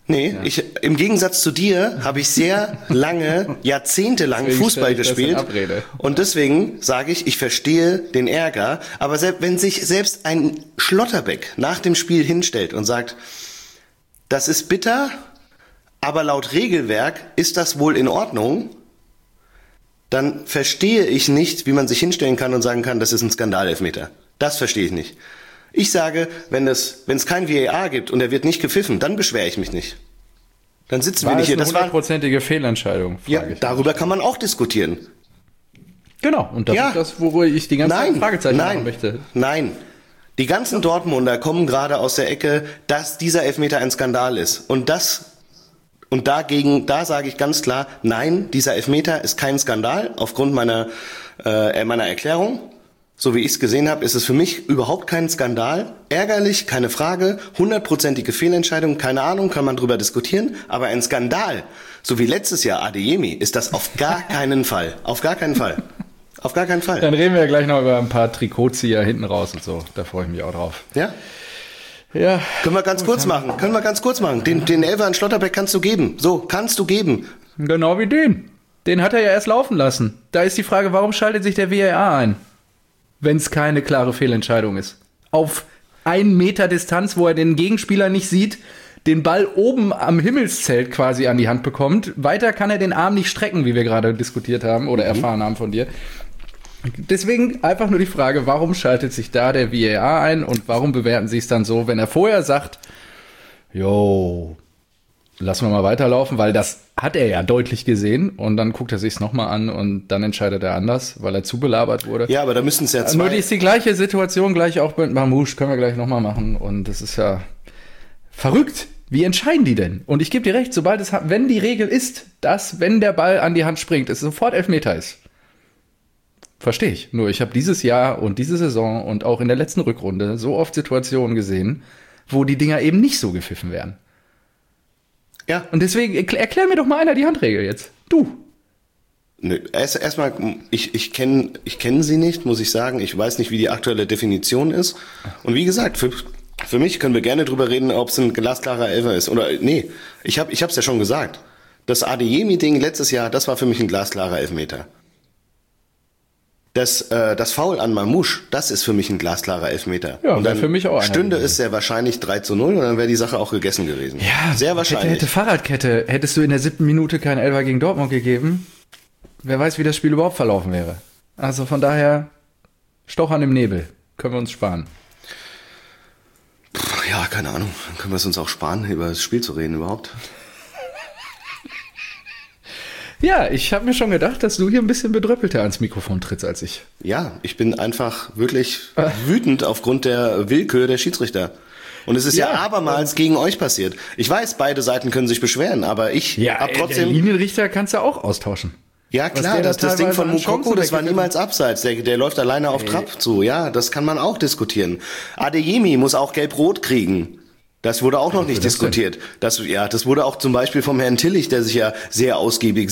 Nee, im Gegensatz zu dir habe ich sehr lange, jahrzehntelang Fußball gespielt. Und deswegen sage ich verstehe den Ärger. Aber wenn sich selbst ein Schlotterbeck nach dem Spiel hinstellt und sagt, das ist bitter, aber laut Regelwerk ist das wohl in Ordnung, dann verstehe ich nicht, wie man sich hinstellen kann und sagen kann, das ist ein Skandalelfmeter. Das verstehe ich nicht. Ich sage, wenn es kein VAR gibt und er wird nicht gepfiffen, dann beschwere ich mich nicht. Dann sitzen wir nicht hier. Das war eine 100%ige Fehlentscheidung. Ja, darüber kann man auch diskutieren. Genau, und das ist das, worüber ich die ganze Zeit Fragezeichen machen möchte. Nein, die ganzen Dortmunder kommen gerade aus der Ecke, dass dieser Elfmeter ein Skandal ist. Und da sage ich ganz klar, nein, dieser Elfmeter ist kein Skandal aufgrund meiner Erklärung. So wie ich es gesehen habe, ist es für mich überhaupt kein Skandal. Ärgerlich, keine Frage. 100%ige Fehlentscheidung, keine Ahnung, kann man drüber diskutieren. Aber ein Skandal, so wie letztes Jahr Adeyemi, ist das auf gar keinen Fall. Auf gar keinen Fall. Auf gar keinen Fall. Dann reden wir ja gleich noch über ein paar Trikotzieher hinten raus und so. Da freue ich mich auch drauf. Ja? Ja. Können wir ganz kurz machen. Den Elfer an Schlotterbeck kannst du geben. So, kannst du geben. Genau wie den. Den hat er ja erst laufen lassen. Da ist die Frage, warum schaltet sich der VAR ein? Wenn es keine klare Fehlentscheidung ist. Auf 1 Meter Distanz, wo er den Gegenspieler nicht sieht, den Ball oben am Himmelszelt quasi an die Hand bekommt. Weiter kann er den Arm nicht strecken, wie wir gerade diskutiert haben oder erfahren haben von dir. Deswegen einfach nur die Frage, warum schaltet sich da der VAR ein und warum bewerten sie es dann so, wenn er vorher sagt, jo, lassen wir mal weiterlaufen, weil das hat er ja deutlich gesehen und dann guckt er sich's nochmal an und dann entscheidet er anders, weil er zu belabert wurde. Ja, aber da müssen es ja zwei... Nur ist die gleiche Situation, gleich auch mit Mamouche, können wir gleich nochmal machen und das ist ja verrückt. Wie entscheiden die denn? Und ich gebe dir recht, wenn die Regel ist, dass, wenn der Ball an die Hand springt, es sofort Elfmeter ist. Verstehe ich. Nur ich habe dieses Jahr und diese Saison und auch in der letzten Rückrunde so oft Situationen gesehen, wo die Dinger eben nicht so gepfiffen werden. Ja. Und deswegen, erklär mir doch mal einer die Handregel jetzt. Du. Nö, erstmal, ich kenn sie nicht, muss ich sagen. Ich weiß nicht, wie die aktuelle Definition ist. Und wie gesagt, für mich können wir gerne drüber reden, ob es ein glasklarer Elfer ist. Oder, nee, ich hab's ja schon gesagt. Das Adeyemi-Ding letztes Jahr, das war für mich ein glasklarer Elfmeter. Das Foul an Mamouche, das ist für mich ein glasklarer Elfmeter. Ja, und dann für mich auch stünde es sehr wahrscheinlich 3:0 und dann wäre die Sache auch gegessen gewesen. Ja, sehr wahrscheinlich. Hätte Fahrradkette. Hättest du in der 7. Minute keinen Elfer gegen Dortmund gegeben, wer weiß, wie das Spiel überhaupt verlaufen wäre. Also von daher, Stochern im Nebel. Können wir uns sparen. Ja, keine Ahnung. Dann können wir es uns auch sparen, über das Spiel zu reden überhaupt. Ja, ich habe mir schon gedacht, dass du hier ein bisschen bedröppelter ans Mikrofon trittst als ich. Ja, ich bin einfach wirklich wütend aufgrund der Willkür der Schiedsrichter. Und es ist ja abermals gegen euch passiert. Ich weiß, beide Seiten können sich beschweren, aber ich hab trotzdem... Der Linienrichter kannst du auch austauschen. Ja klar, das Ding von Moukoko, das war niemals abseits. Der läuft alleine auf Trab zu. Ja, das kann man auch diskutieren. Adeyemi muss auch gelb-rot kriegen. Das wurde auch noch nicht diskutiert. Das wurde auch zum Beispiel vom Herrn Tillich, der sich ja sehr ausgiebig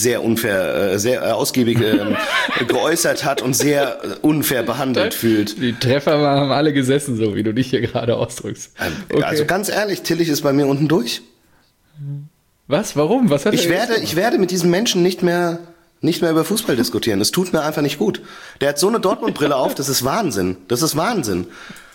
geäußert hat und sehr unfair behandelt fühlt. Die Treffer haben alle gesessen, so wie du dich hier gerade ausdrückst. Okay. Also ganz ehrlich, Tillich ist bei mir unten durch. Was? Warum? Was hat ich werde mit diesem Menschen nicht mehr über Fußball diskutieren. Es tut mir einfach nicht gut. Der hat so eine Dortmund-Brille auf, das ist Wahnsinn. Das ist Wahnsinn.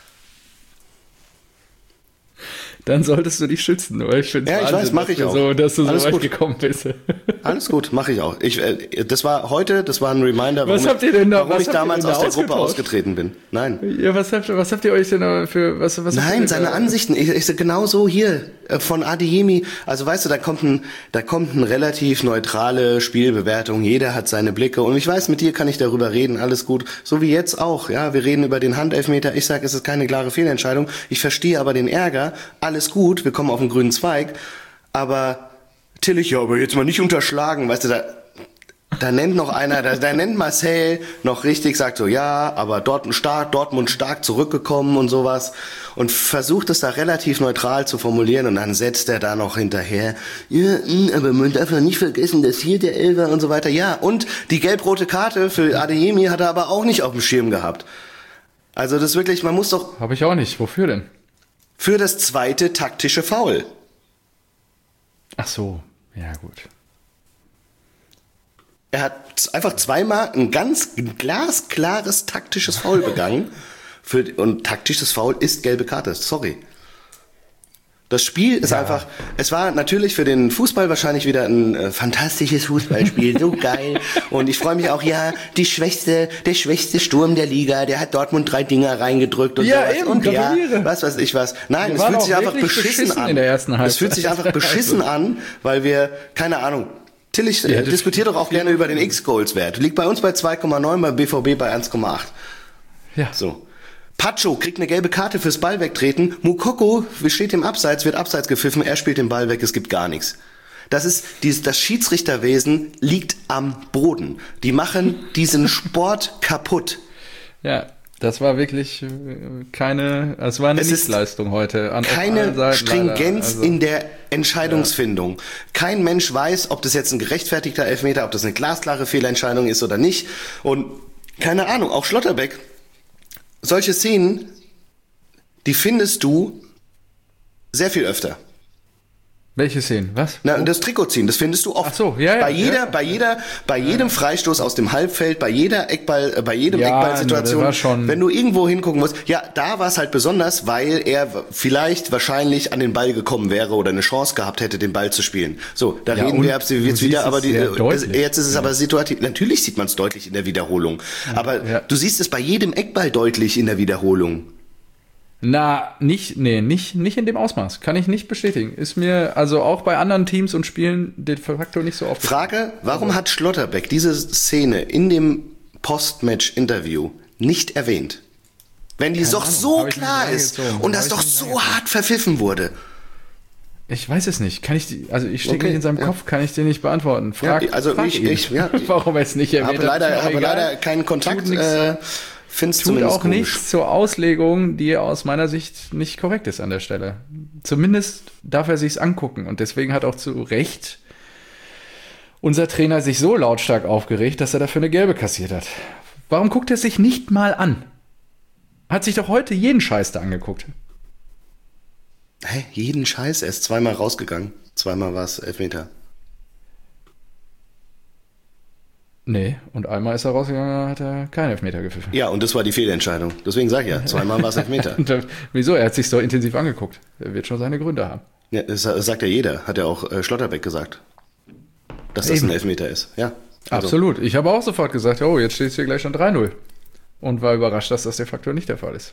Dann solltest du dich schützen, weil ich finde ich weiß, mache ich auch. So, dass du Alles so weit gut. gekommen bist. Alles gut, mache ich auch. Das war ein Reminder, warum ich damals aus der Gruppe ausgetreten bin. Nein. Ja, was habt ihr euch denn für was? Nein, seine Ansichten. Ich genau so hier von Adeyemi. Also weißt du, da kommt eine relativ neutrale Spielbewertung. Jeder hat seine Blicke und ich weiß, mit dir kann ich darüber reden. Alles gut. So wie jetzt auch. Ja, wir reden über den Handelfmeter. Ich sage, es ist keine klare Fehlentscheidung. Ich verstehe aber den Ärger. Alles gut, wir kommen auf den grünen Zweig, aber Tillich, ja, aber jetzt mal nicht unterschlagen, weißt du, da nennt noch einer, da nennt Marcel noch richtig, sagt so, ja, aber Dortmund stark zurückgekommen und sowas und versucht es da relativ neutral zu formulieren und dann setzt er da noch hinterher, ja, aber man darf ja nicht vergessen, dass hier der Elfer und so weiter, ja, und die gelb-rote Karte für Adeyemi hat er aber auch nicht auf dem Schirm gehabt. Also das wirklich, man muss doch... Habe ich auch nicht, wofür denn? Für das zweite taktische Foul. Ach so, ja gut. Er hat einfach zweimal ein ganz glasklares taktisches Foul begangen. Und taktisches Foul ist gelbe Karte, sorry. Das Spiel ist einfach, es war natürlich für den Fußball wahrscheinlich wieder ein fantastisches Fußballspiel, so geil. Und ich freue mich auch, der schwächste Sturm der Liga, der hat Dortmund 3 Dinger reingedrückt und sowas. Eben, und was weiß ich was. Nein, es fühlt sich einfach beschissen an. In der ersten Halbzeit. Es fühlt sich einfach beschissen an, weil wir, keine Ahnung, Tillich diskutiert doch auch gerne über den X-Goals-Wert. Liegt bei uns bei 2,9, beim BVB bei 1,8. Ja. So. Pacho kriegt eine gelbe Karte fürs Ball wegtreten. Mukoko steht im Abseits, wird Abseits gepfiffen, er spielt den Ball weg, es gibt gar nichts. Das Schiedsrichterwesen liegt am Boden. Die machen diesen Sport kaputt. Ja, das war wirklich es war eine Nichtleistung heute. Keine Stringenz leider. in der Entscheidungsfindung. Ja. Kein Mensch weiß, ob das jetzt ein gerechtfertigter Elfmeter, ob das eine glasklare Fehlentscheidung ist oder nicht. Und keine Ahnung, auch Schlotterbeck. Solche Szenen, die findest du sehr viel öfter. Welche Szenen? Was? Na, das Trikot ziehen, das findest du oft. Ach so, ja. Bei jedem Freistoß aus dem Halbfeld, bei jedem Eckballsituation, wenn du irgendwo hingucken musst, da war es halt besonders, weil er wahrscheinlich an den Ball gekommen wäre oder eine Chance gehabt hätte, den Ball zu spielen. So, da reden wir jetzt wieder, aber jetzt ist es aber situativ. Natürlich sieht man es deutlich in der Wiederholung, aber du siehst es bei jedem Eckball deutlich in der Wiederholung. Nicht in dem Ausmaß. Kann ich nicht bestätigen. Ist mir also auch bei anderen Teams und Spielen de facto nicht so aufgefallen. Frage, warum hat Schlotterbeck diese Szene in dem Post-Match-Interview nicht erwähnt? Wenn die doch so klar ist und das doch so hart verpfiffen wurde. Ich weiß es nicht. Ich stecke nicht in seinem Kopf, kann ich dir nicht beantworten. Frag warum er es nicht erwähnt hat. Habe leider keinen Kontakt. Tut auch nichts zur Auslegung, die aus meiner Sicht nicht korrekt ist an der Stelle. Zumindest darf er sich's angucken. Und deswegen hat auch zu Recht unser Trainer sich so lautstark aufgeregt, dass er dafür eine gelbe kassiert hat. Warum guckt er sich nicht mal an? Hat sich doch heute jeden Scheiß da angeguckt. Hä? Jeden Scheiß? Er ist zweimal rausgegangen. Zweimal war es Elfmeter. Nee, und einmal ist er rausgegangen, hat er keinen Elfmeter gepfiffen. Ja, und das war die Fehlentscheidung. Deswegen sage ich ja, zweimal war es Elfmeter. Wieso? Er hat sich so intensiv angeguckt. Er wird schon seine Gründe haben. Ja, das sagt ja jeder. Hat ja auch Schlotterbeck gesagt. Dass das ein Elfmeter ist. Ja. Also. Absolut. Ich habe auch sofort gesagt, jetzt steht es hier gleich schon 3-0. Und war überrascht, dass das de facto nicht der Fall ist.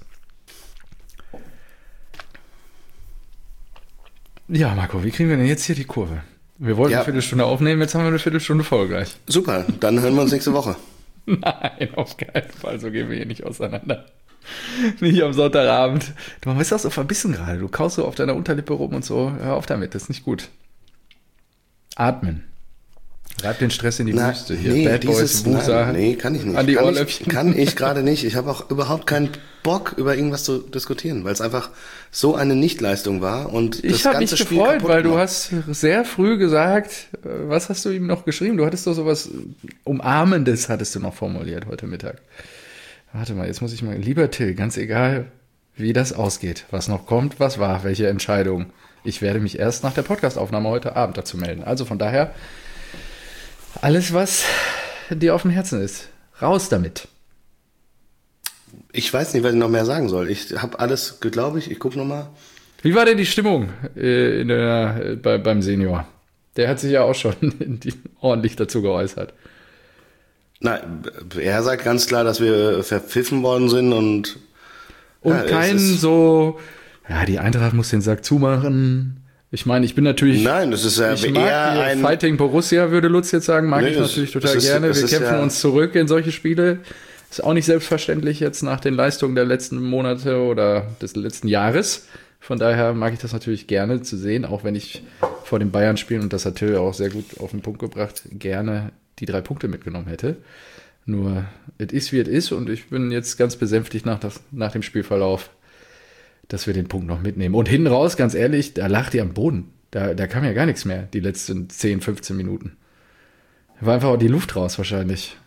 Ja, Marco, wie kriegen wir denn jetzt hier die Kurve? Wir wollten eine Viertelstunde aufnehmen, jetzt haben wir eine Viertelstunde voll gleich. Super, dann hören wir uns nächste Woche. Nein, auf keinen Fall, so gehen wir hier nicht auseinander. Nicht am Sonntagabend. Du bist auch so verbissen gerade, du kaust so auf deiner Unterlippe rum und so. Hör auf damit, das ist nicht gut. Atmen. Reib den Stress in die Wüste hier. Bad Boys, Wusa. Nee, kann ich nicht. An die Ohrläppchen. Kann ich gerade nicht. Ich habe auch überhaupt keinen Bock, über irgendwas zu diskutieren, weil es einfach so eine Nichtleistung war. Und ich habe mich gefreut, weil du hast sehr früh gesagt, was hast du ihm noch geschrieben? Du hattest doch sowas Umarmendes, hattest du noch formuliert heute Mittag. Warte mal, jetzt muss ich mal. Lieber Till, ganz egal, wie das ausgeht, was noch kommt, was war, welche Entscheidung. Ich werde mich erst nach der Podcastaufnahme heute Abend dazu melden. Also von daher, alles, was dir auf dem Herzen ist, raus damit. Ich weiß nicht, was ich noch mehr sagen soll. Ich habe alles, glaube ich gucke nochmal. Wie war denn die Stimmung beim Senior? Der hat sich ja auch schon ordentlich dazu geäußert. Na, er sagt ganz klar, dass wir verpfiffen worden sind und die Eintracht muss den Sack zumachen. Ich meine, ich bin natürlich. Nein, das ist ja eher ein Fighting Borussia, würde Lutz jetzt sagen, ich natürlich total gerne. Wir kämpfen uns zurück in solche Spiele. Ist auch nicht selbstverständlich jetzt nach den Leistungen der letzten Monate oder des letzten Jahres. Von daher mag ich das natürlich gerne zu sehen, auch wenn ich vor den Bayern-Spielen, und das hat Till auch sehr gut auf den Punkt gebracht, gerne die 3 Punkte mitgenommen hätte. Nur, es ist wie es ist und ich bin jetzt ganz besänftigt nach dem Spielverlauf, dass wir den Punkt noch mitnehmen. Und hinten raus, ganz ehrlich, da lag die am Boden. Da kam ja gar nichts mehr, die letzten 10, 15 Minuten. Da war einfach auch die Luft raus wahrscheinlich.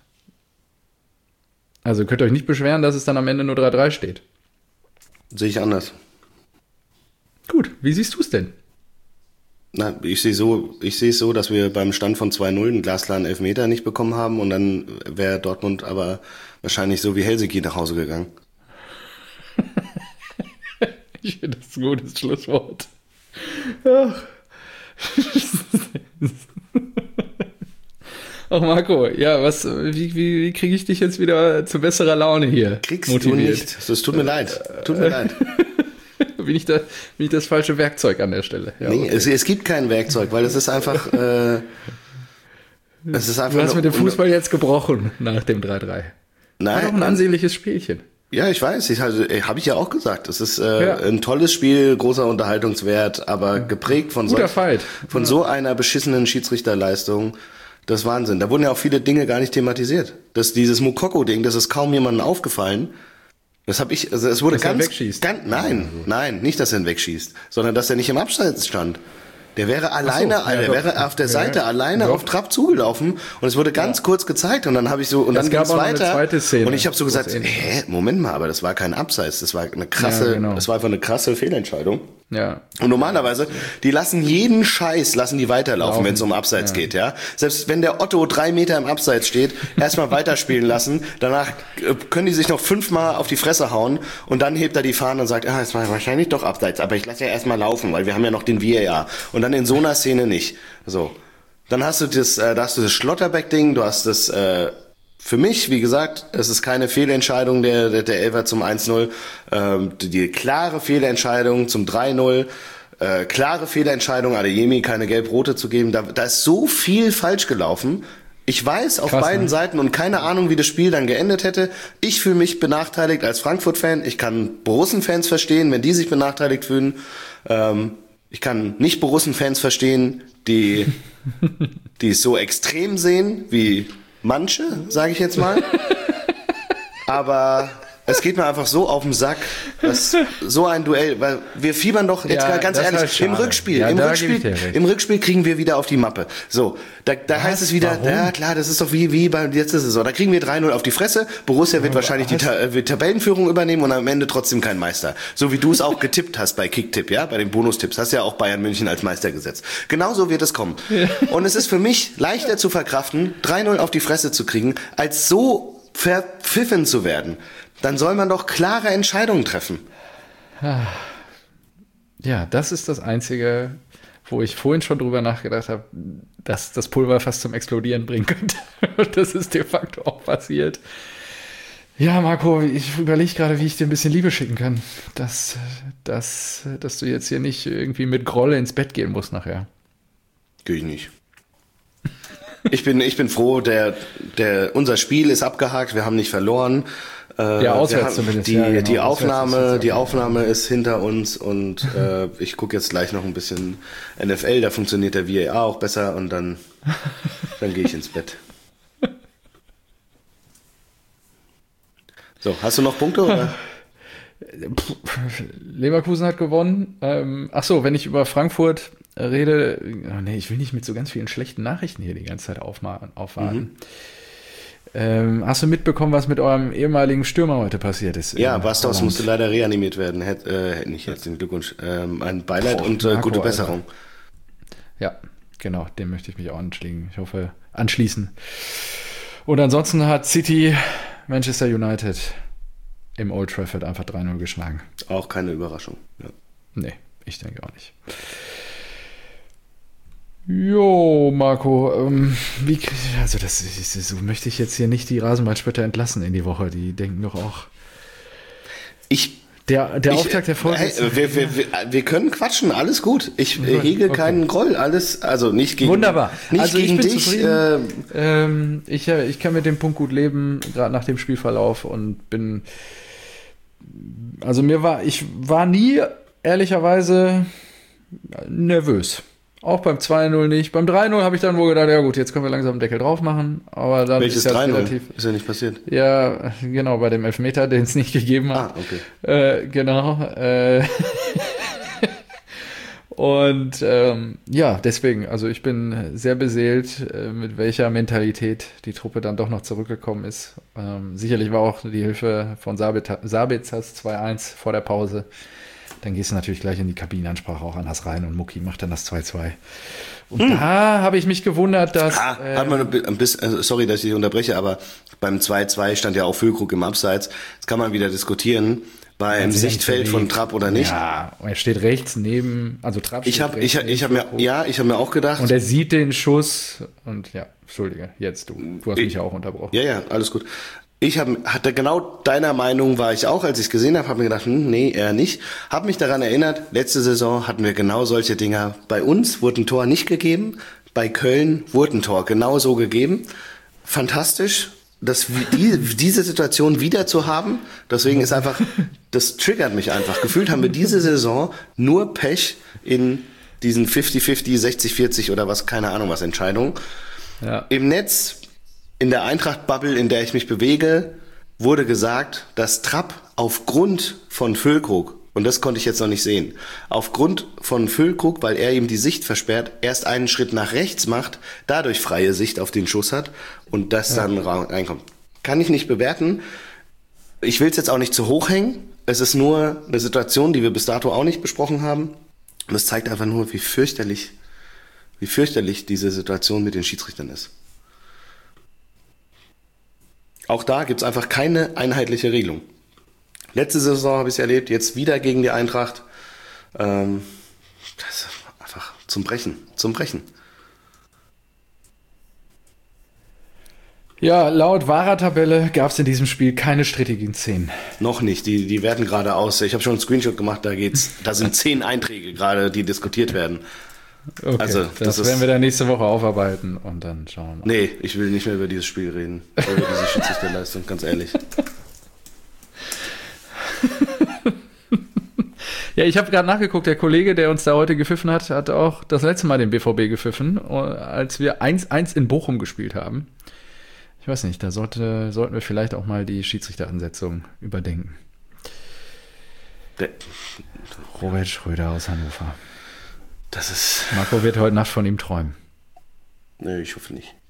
Also könnt ihr euch nicht beschweren, dass es dann am Ende nur 3-3 steht. Sehe ich anders. Gut, wie siehst du es denn? Na, ich sehe es so, dass wir beim Stand von 2-0 einen glasklaren Elfmeter nicht bekommen haben und dann wäre Dortmund aber wahrscheinlich so wie Helsinki nach Hause gegangen. Ich finde das ein gutes Schlusswort. Ach. Ach Marco, ja, wie kriege ich dich jetzt wieder zu besserer Laune hier? Kriegst motiviert? Du nicht. Das tut mir leid. Bin ich das falsche Werkzeug an der Stelle? Ja, nee, okay. Es gibt kein Werkzeug, weil es ist einfach... du hast mit dem Fußball jetzt gebrochen nach dem 3-3. Nein. War doch ein ansehnliches Spielchen. Ja, ich weiß. Habe ich ja auch gesagt. Es ist ein tolles Spiel, großer Unterhaltungswert, aber geprägt von so einer beschissenen Schiedsrichterleistung. Das ist Wahnsinn. Da wurden ja auch viele Dinge gar nicht thematisiert. Dieses Mukoko-Ding, das ist kaum jemandem aufgefallen. Das habe ich, also es wurde dass er wegschießt. Nein, nicht, dass er ihn wegschießt, sondern dass er nicht im Abseits stand. Der wäre alleine, der wäre auf der Seite alleine auf Trab zugelaufen und es wurde ganz kurz gezeigt und dann habe ich so und dann ging's weiter eine zweite Szene, und ich habe so gesagt, Moment mal, aber das war kein Abseits, das war eine krasse, das war einfach eine krasse Fehlentscheidung. Ja. Und normalerweise, die lassen jeden Scheiß, die weiterlaufen, wenn es um Abseits geht, ja. Selbst wenn der Otto 3 Meter im Abseits steht, erstmal weiterspielen lassen, danach können die sich noch 5-mal auf die Fresse hauen und dann hebt er die Fahne und sagt, es war wahrscheinlich doch Abseits, aber ich lasse ja erstmal laufen, weil wir haben ja noch den VAR. Und dann in so einer Szene nicht. So. Dann hast du das Schlotterbeck-Ding, du hast das, für mich, wie gesagt, es ist keine Fehlentscheidung der Elfer zum 1-0. Die klare Fehlentscheidung zum 3-0. Klare Fehlentscheidung, Adeyemi keine Gelb-Rote zu geben. Da ist so viel falsch gelaufen. Ich weiß auf beiden Seiten und keine Ahnung, wie das Spiel dann geendet hätte. Ich fühle mich benachteiligt als Frankfurt-Fan. Ich kann Borussen-Fans verstehen, wenn die sich benachteiligt fühlen. Ich kann nicht Borussen-Fans verstehen, die es so extrem sehen, wie manche, sage ich jetzt mal. Aber es geht mir einfach so auf den Sack, dass so ein Duell, weil wir fiebern doch, jetzt ganz ehrlich, halt im Rückspiel kriegen wir wieder auf die Mappe. So, da heißt es wieder, ja klar, das ist doch wie bei letzter Saison. Da kriegen wir 3-0 auf die Fresse, Borussia wird wahrscheinlich die Tabellenführung übernehmen und am Ende trotzdem kein Meister. So wie du es auch getippt hast bei Kicktipp, ja, bei den Bonustipps, hast ja auch Bayern München als Meister gesetzt. Genauso wird es kommen. Und es ist für mich leichter zu verkraften, 3-0 auf die Fresse zu kriegen, als so verpfiffen zu werden. Dann soll man doch klare Entscheidungen treffen. Ja, das ist das Einzige, wo ich vorhin schon drüber nachgedacht habe, dass das Pulver fast zum Explodieren bringen könnte. Und das ist de facto auch passiert. Ja, Marco, ich überlege gerade, wie ich dir ein bisschen Liebe schicken kann. Dass du jetzt hier nicht irgendwie mit Groll ins Bett gehen musst nachher. Gehe ich nicht. Ich bin froh, unser Spiel ist abgehakt, wir haben nicht verloren. Ja, auswärts zumindest. Die Aufnahme ist hinter uns und ich gucke jetzt gleich noch ein bisschen NFL, da funktioniert der VAR auch besser und dann gehe ich ins Bett. So, hast du noch Punkte, oder? Leverkusen hat gewonnen. Wenn ich über Frankfurt rede, ich will nicht mit so ganz vielen schlechten Nachrichten hier die ganze Zeit aufwarten. Hast du mitbekommen, was mit eurem ehemaligen Stürmer heute passiert ist? Ja, Bastos musste leider reanimiert werden. Nicht herzlichen Glückwunsch. Ein Beileid und Marco, gute Besserung. Alter. Ja, genau, dem möchte ich mich auch anschließen. Und ansonsten hat City Manchester United im Old Trafford einfach 3-0 geschlagen. Auch keine Überraschung. Ja. Nee, ich denke auch nicht. Jo, Marco, so möchte ich jetzt hier nicht die Rasenballspötter entlassen in die Woche. Die denken doch auch. Der Auftakt der Folge ist... Wir können quatschen, alles gut. Ich hege keinen Groll, alles, also nicht gegen... Wunderbar. Nicht also gegen dich. Ich kann mit dem Punkt gut leben, gerade nach dem Spielverlauf und bin... Also ich war nie, ehrlicherweise, nervös. Auch beim 2-0 nicht. Beim 3-0 habe ich dann wohl gedacht, ja gut, jetzt können wir langsam den Deckel drauf machen. Aber dann welches ist 3-0? Ist ja nicht passiert. Ja, genau, bei dem Elfmeter, den es nicht gegeben hat. Okay. Genau. Und deswegen, also ich bin sehr beseelt, mit welcher Mentalität die Truppe dann doch noch zurückgekommen ist. Sicherlich war auch die Hilfe von Sabitzer 2-1 vor der Pause dann gehst du natürlich gleich in die Kabinenansprache auch anders rein und Mucki macht dann das 2-2. Und da habe ich mich gewundert, dass... hat man ein bisschen, sorry, dass ich dich unterbreche, aber beim 2-2 stand ja auch Füllkrug im Abseits. Das kann man wieder diskutieren, beim Sichtfeld von Trapp oder nicht. Ja, er steht rechts neben, also Trapp steht ich hab mir auch gedacht. Und er sieht den Schuss und ja, entschuldige, jetzt du hast mich ja auch unterbrochen. Ja, alles gut. Hatte genau deiner Meinung war ich auch, als ich es gesehen habe, habe mir gedacht, nee, eher nicht. Habe mich daran erinnert, letzte Saison hatten wir genau solche Dinger. Bei uns wurde ein Tor nicht gegeben, bei Köln wurde ein Tor genauso gegeben. Fantastisch, diese Situation wieder zu haben. Deswegen ist einfach, das triggert mich einfach. Gefühlt haben wir diese Saison nur Pech in diesen 50-50, 60-40 oder was, keine Ahnung was Entscheidungen. Ja. Im Netz, in der Eintracht-Bubble, in der ich mich bewege, wurde gesagt, dass Trapp aufgrund von Füllkrug, und das konnte ich jetzt noch nicht sehen, aufgrund von Füllkrug, weil er ihm die Sicht versperrt, erst einen Schritt nach rechts macht, dadurch freie Sicht auf den Schuss hat und das dann reinkommt. Kann ich nicht bewerten. Ich will es jetzt auch nicht zu hoch hängen. Es ist nur eine Situation, die wir bis dato auch nicht besprochen haben. Und es zeigt einfach nur, wie fürchterlich diese Situation mit den Schiedsrichtern ist. Auch da gibt's einfach keine einheitliche Regelung. Letzte Saison habe ich es erlebt, jetzt wieder gegen die Eintracht. Das ist einfach zum Brechen. Ja, laut VAR-Tabelle gab es in diesem Spiel keine strittigen Szenen. Noch nicht, die werden gerade aus. Ich habe schon einen Screenshot gemacht, da sind 10 Einträge gerade, die diskutiert werden. Okay, also, das werden wir dann nächste Woche aufarbeiten und dann schauen wir mal. Nee, ich will nicht mehr über dieses Spiel reden. Über diese Schiedsrichterleistung, ganz ehrlich. Ja, ich habe gerade nachgeguckt, der Kollege, der uns da heute gepfiffen hat, hat auch das letzte Mal den BVB gepfiffen, als wir 1-1 in Bochum gespielt haben. Ich weiß nicht, da sollten wir vielleicht auch mal die Schiedsrichteransetzung überdenken. Robert Schröder aus Hannover. Marco wird heute Nacht von ihm träumen. Nee, ich hoffe nicht.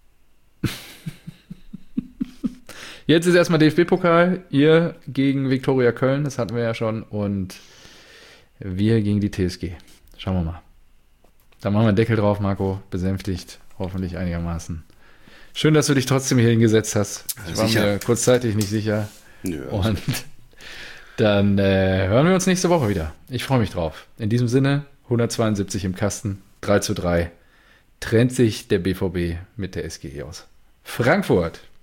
Jetzt ist erstmal DFB-Pokal. Ihr gegen Viktoria Köln, das hatten wir ja schon. Und wir gegen die TSG. Schauen wir mal. Da machen wir einen Deckel drauf, Marco. Besänftigt. Hoffentlich einigermaßen. Schön, dass du dich trotzdem hier hingesetzt hast. Ich war mir kurzzeitig nicht sicher. Nö, und dann hören wir uns nächste Woche wieder. Ich freue mich drauf. In diesem Sinne, 172 im Kasten, 3:3. Trennt sich der BVB mit der SGE aus Frankfurt.